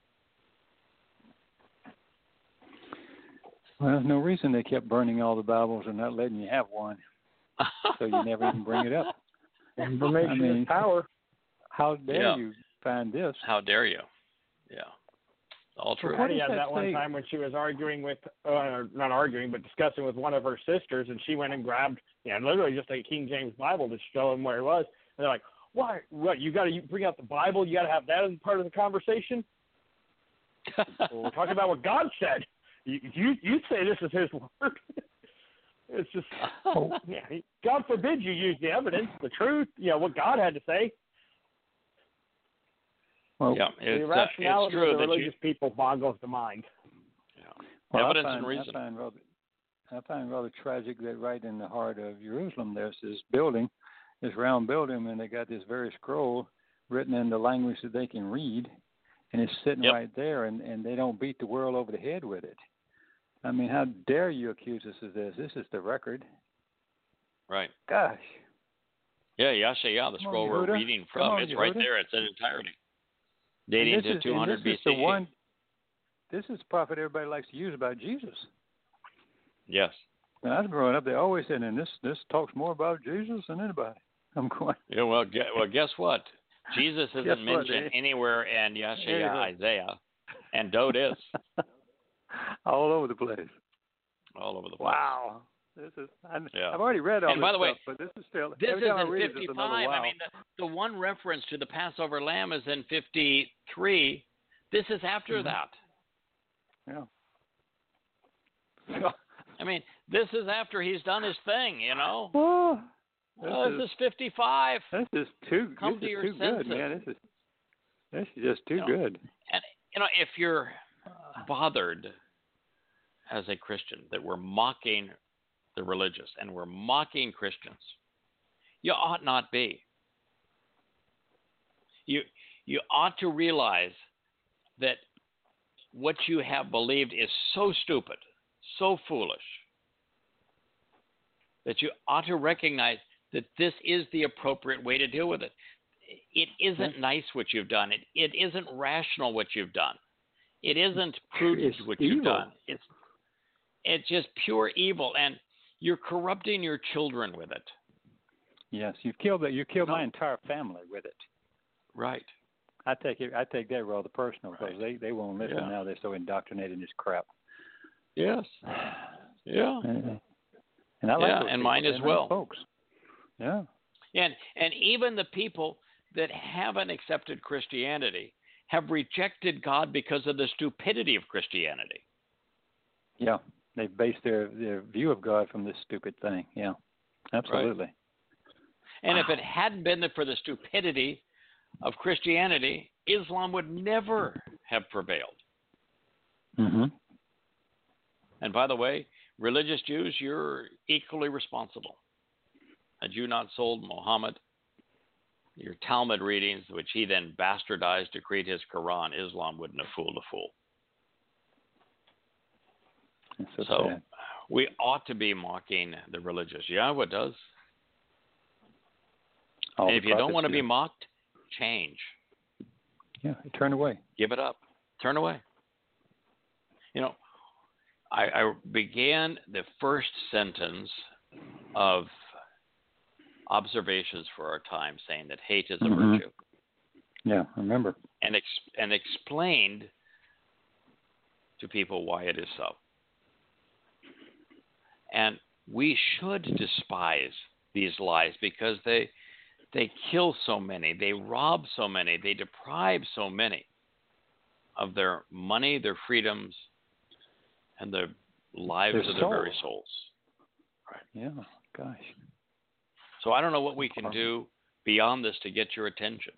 Well, there's no reason they kept burning all the Bibles and not letting you have one, so you never even bring it up. Information I mean, is power. How dare Yeah. you find this? How dare you? Yeah. All true. Patty does had that that one say? time when she was arguing with, uh, not arguing, but discussing with one of her sisters, and she went and grabbed, yeah, literally just a King James Bible to show them where it was. And they're like, "Why? What? You got to bring out the Bible? You got to have that as part of the conversation?" Well, we're talking about what God said. You you, you say this is His word. It's just, yeah. God forbid you use the evidence, the truth, you know, what God had to say. Well, Yeah, The it's, uh, irrationality it's true of the that you, religious people boggles the mind. yeah. well, Evidence I find, and reason. I find, rather, I find rather tragic that right in the heart of Jerusalem there's this building, this round building, and they got this very scroll written in the language that they can read, and it's sitting Yep. right there, and, and they don't beat the world over the head with it. I mean, how dare you accuse us of this? This is the record. Right. Gosh. Yeah, Yashaya, the Come on, scroll we're Yehuda. reading Come from, on, it's right Yehuda. there. It's in entirety. And Dating this to is- two and hundred this B is C. the one. This is the prophet everybody likes to use about Jesus. Yes. When I was growing up, they always said, and this this talks more about Jesus than anybody. I'm going. Yeah, well, gu- well, guess what? Jesus isn't Guess what, mentioned eh? anywhere in Yashaya, Anywhere. Isaiah, and Dode is All over the place. all over the place. Wow. This is. I, Yeah. I've already read all And this by the way, stuff, but this is still. This every is time I in read it, it's another fifty-five. wow. I mean, the, the one reference to the Passover lamb is in fifty-three. This is after Mhm. that. Yeah. I mean, this is after he's done his thing, you know. Oh, this, Oh, is, this is fifty-five. this is too. Come this to is your too good, senses. man. This is. This is just too You know, good. And, you know, if you're bothered as a Christian that we're mocking the religious and we're mocking Christians, you ought not be. You, you ought to realize that what you have believed is so stupid, so foolish, that you ought to recognize that this is the appropriate way to deal with it. It isn't nice what you've done. It, it isn't rational what you've done. It isn't prudent It's what you've evil. done. It's it's just pure evil, and you're corrupting your children with it. Yes, you've killed that. You killed No. my entire family with it. Right. I take it. I take that rather personal because Right. they, they won't listen Yeah. now. They're so indoctrinated in this crap. Yes. Yeah. And, and I like Yeah, those and people. mine as They're nice well. folks. Yeah. And and even the people that haven't accepted Christianity have rejected God because of the stupidity of Christianity. Yeah. They base their, their view of God from this stupid thing. Yeah. Absolutely. And if it hadn't been for the stupidity of Christianity, Islam would never have prevailed. Mm-hmm. And by the way, religious Jews, you're equally responsible. Had you not sold Muhammad your Talmud readings, which he then bastardized to create his Quran, Islam wouldn't have fooled a fool. That's so, So sad. we ought to be mocking the religious. Yahweh does. All and the if you don't prophets want to do. be mocked, change. Yeah, turn away. Give it up. Turn away. You know, I, I began the first sentence of observations for our time saying that hate is a Mhm. virtue, Yeah, I remember. and ex- and explained to people why it is so. And we should despise these lies because they they kill so many, they rob so many, they deprive so many. of their money, their freedoms, and the lives Their of their soul. very souls. Right. Yeah, gosh. So I don't know what we can do beyond this to get your attention.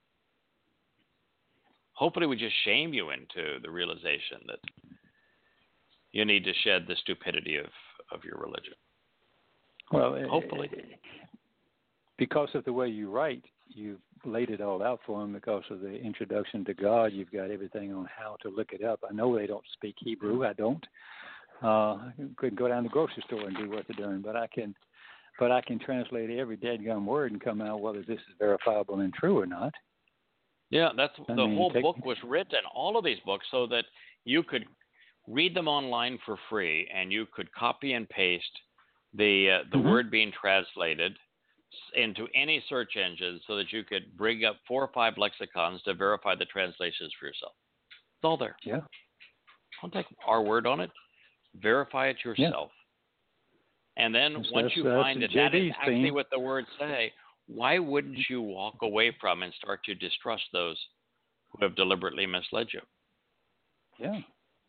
Hopefully we just shame you into the realization that you need to shed the stupidity of, of your religion. Well, hopefully. Because of the way you write, you've laid it all out for them. Because of the introduction to God, you've got everything on how to look it up. I know they don't speak Hebrew. I don't. Uh, I couldn't go down to the grocery store and do what they're doing, but I can. But I can translate every dadgum word and come out whether this is verifiable and true or not. Yeah, that's I the mean, whole take, book was written, all of these books, so that you could read them online for free, and you could copy and paste the uh, the mm-hmm. word being translated into any search engine, so that you could bring up four or five lexicons to verify the translations for yourself. It's all there. Yeah. Don't take our word on it. Verify it yourself. Yeah. And then so once you uh, find that that is actually theme. what the words say, why wouldn't you walk away from and start to distrust those who have deliberately misled you? Yeah.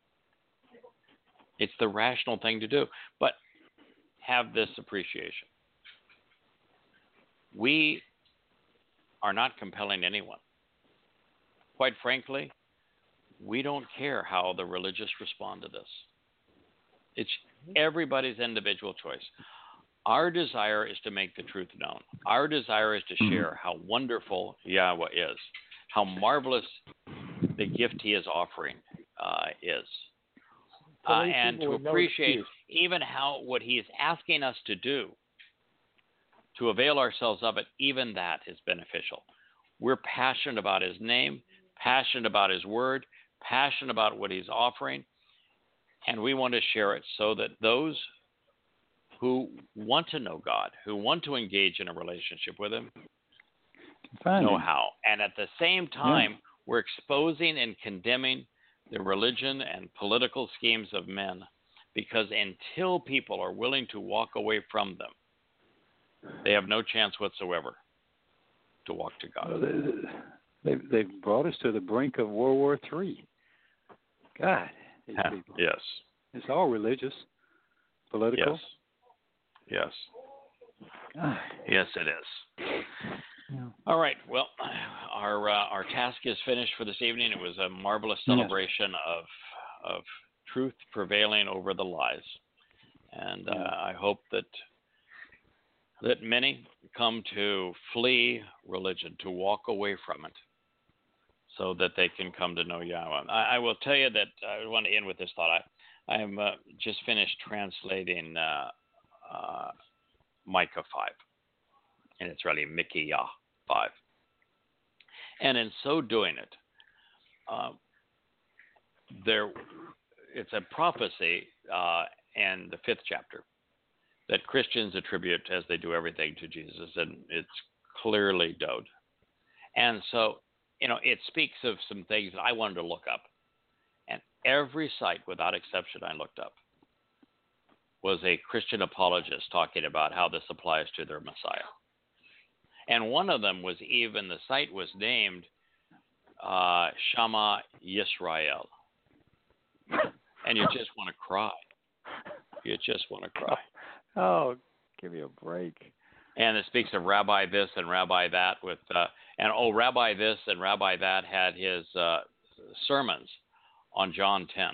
It's the rational thing to do. But have this appreciation. We are not compelling anyone. Quite frankly, we don't care how the religious respond to this. It's everybody's individual choice. Our desire is to make the truth known. Our desire is to share how wonderful Yahweh is, how marvelous the gift he is offering uh, is, uh, and to appreciate even how what he is asking us to do, to avail ourselves of it, even that is beneficial. We're passionate about his name, passionate about his word, passionate about what he's offering, and we want to share it so that those who want to know God, who want to engage in a relationship with him, know how. And at the same time, yeah. we're exposing and condemning the religion and political schemes of men, because until people are willing to walk away from them, they have no chance whatsoever to walk to God. Well, they, they, they've brought us to the brink of World War Three. God, these yeah. people. Yes. It's all religious, political. Yes. Yes. God. Yes, it is. Yeah. All right. Well, our uh, our task is finished for this evening. It was a marvelous celebration yes. of of truth prevailing over the lies, and uh, I hope that that many come to flee religion, to walk away from it, so that they can come to know Yahweh. I, I will tell you that I want to end with this thought. I I am uh, just finished translating uh, uh, Micah five, and it's really Micaiah five. And in so doing it, uh, there it's a prophecy uh, in the fifth chapter that Christians attribute, as they do everything, to Jesus, and it's clearly Dode. And so, you know, it speaks of some things that I wanted to look up. And every site, without exception, I looked up was a Christian apologist talking about how this applies to their Messiah. And one of them was even, the site was named uh, Shama Yisrael. And you just want to cry. You just want to cry. Oh, give me a break. And it speaks of Rabbi this and Rabbi that with, uh, and oh, Rabbi this and Rabbi that had his uh, sermons on John ten.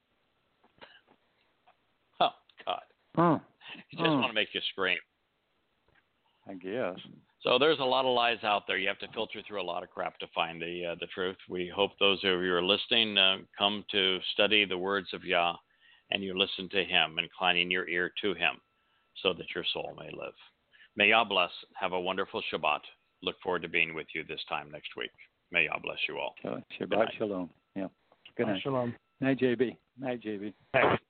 Oh, God. Huh. You just huh. want to make you scream. I guess. So there's a lot of lies out there. You have to filter through a lot of crap to find the uh, the truth. We hope those of you who are listening uh, come to study the words of Yah, and you listen to him, inclining your ear to him, so that your soul may live. May Yah bless. Have a wonderful Shabbat. Look forward to being with you this time next week. May Yah bless you all. Shabbat shalom. Yeah. Good night. Shalom. Night, J B. Night, J B. Thanks.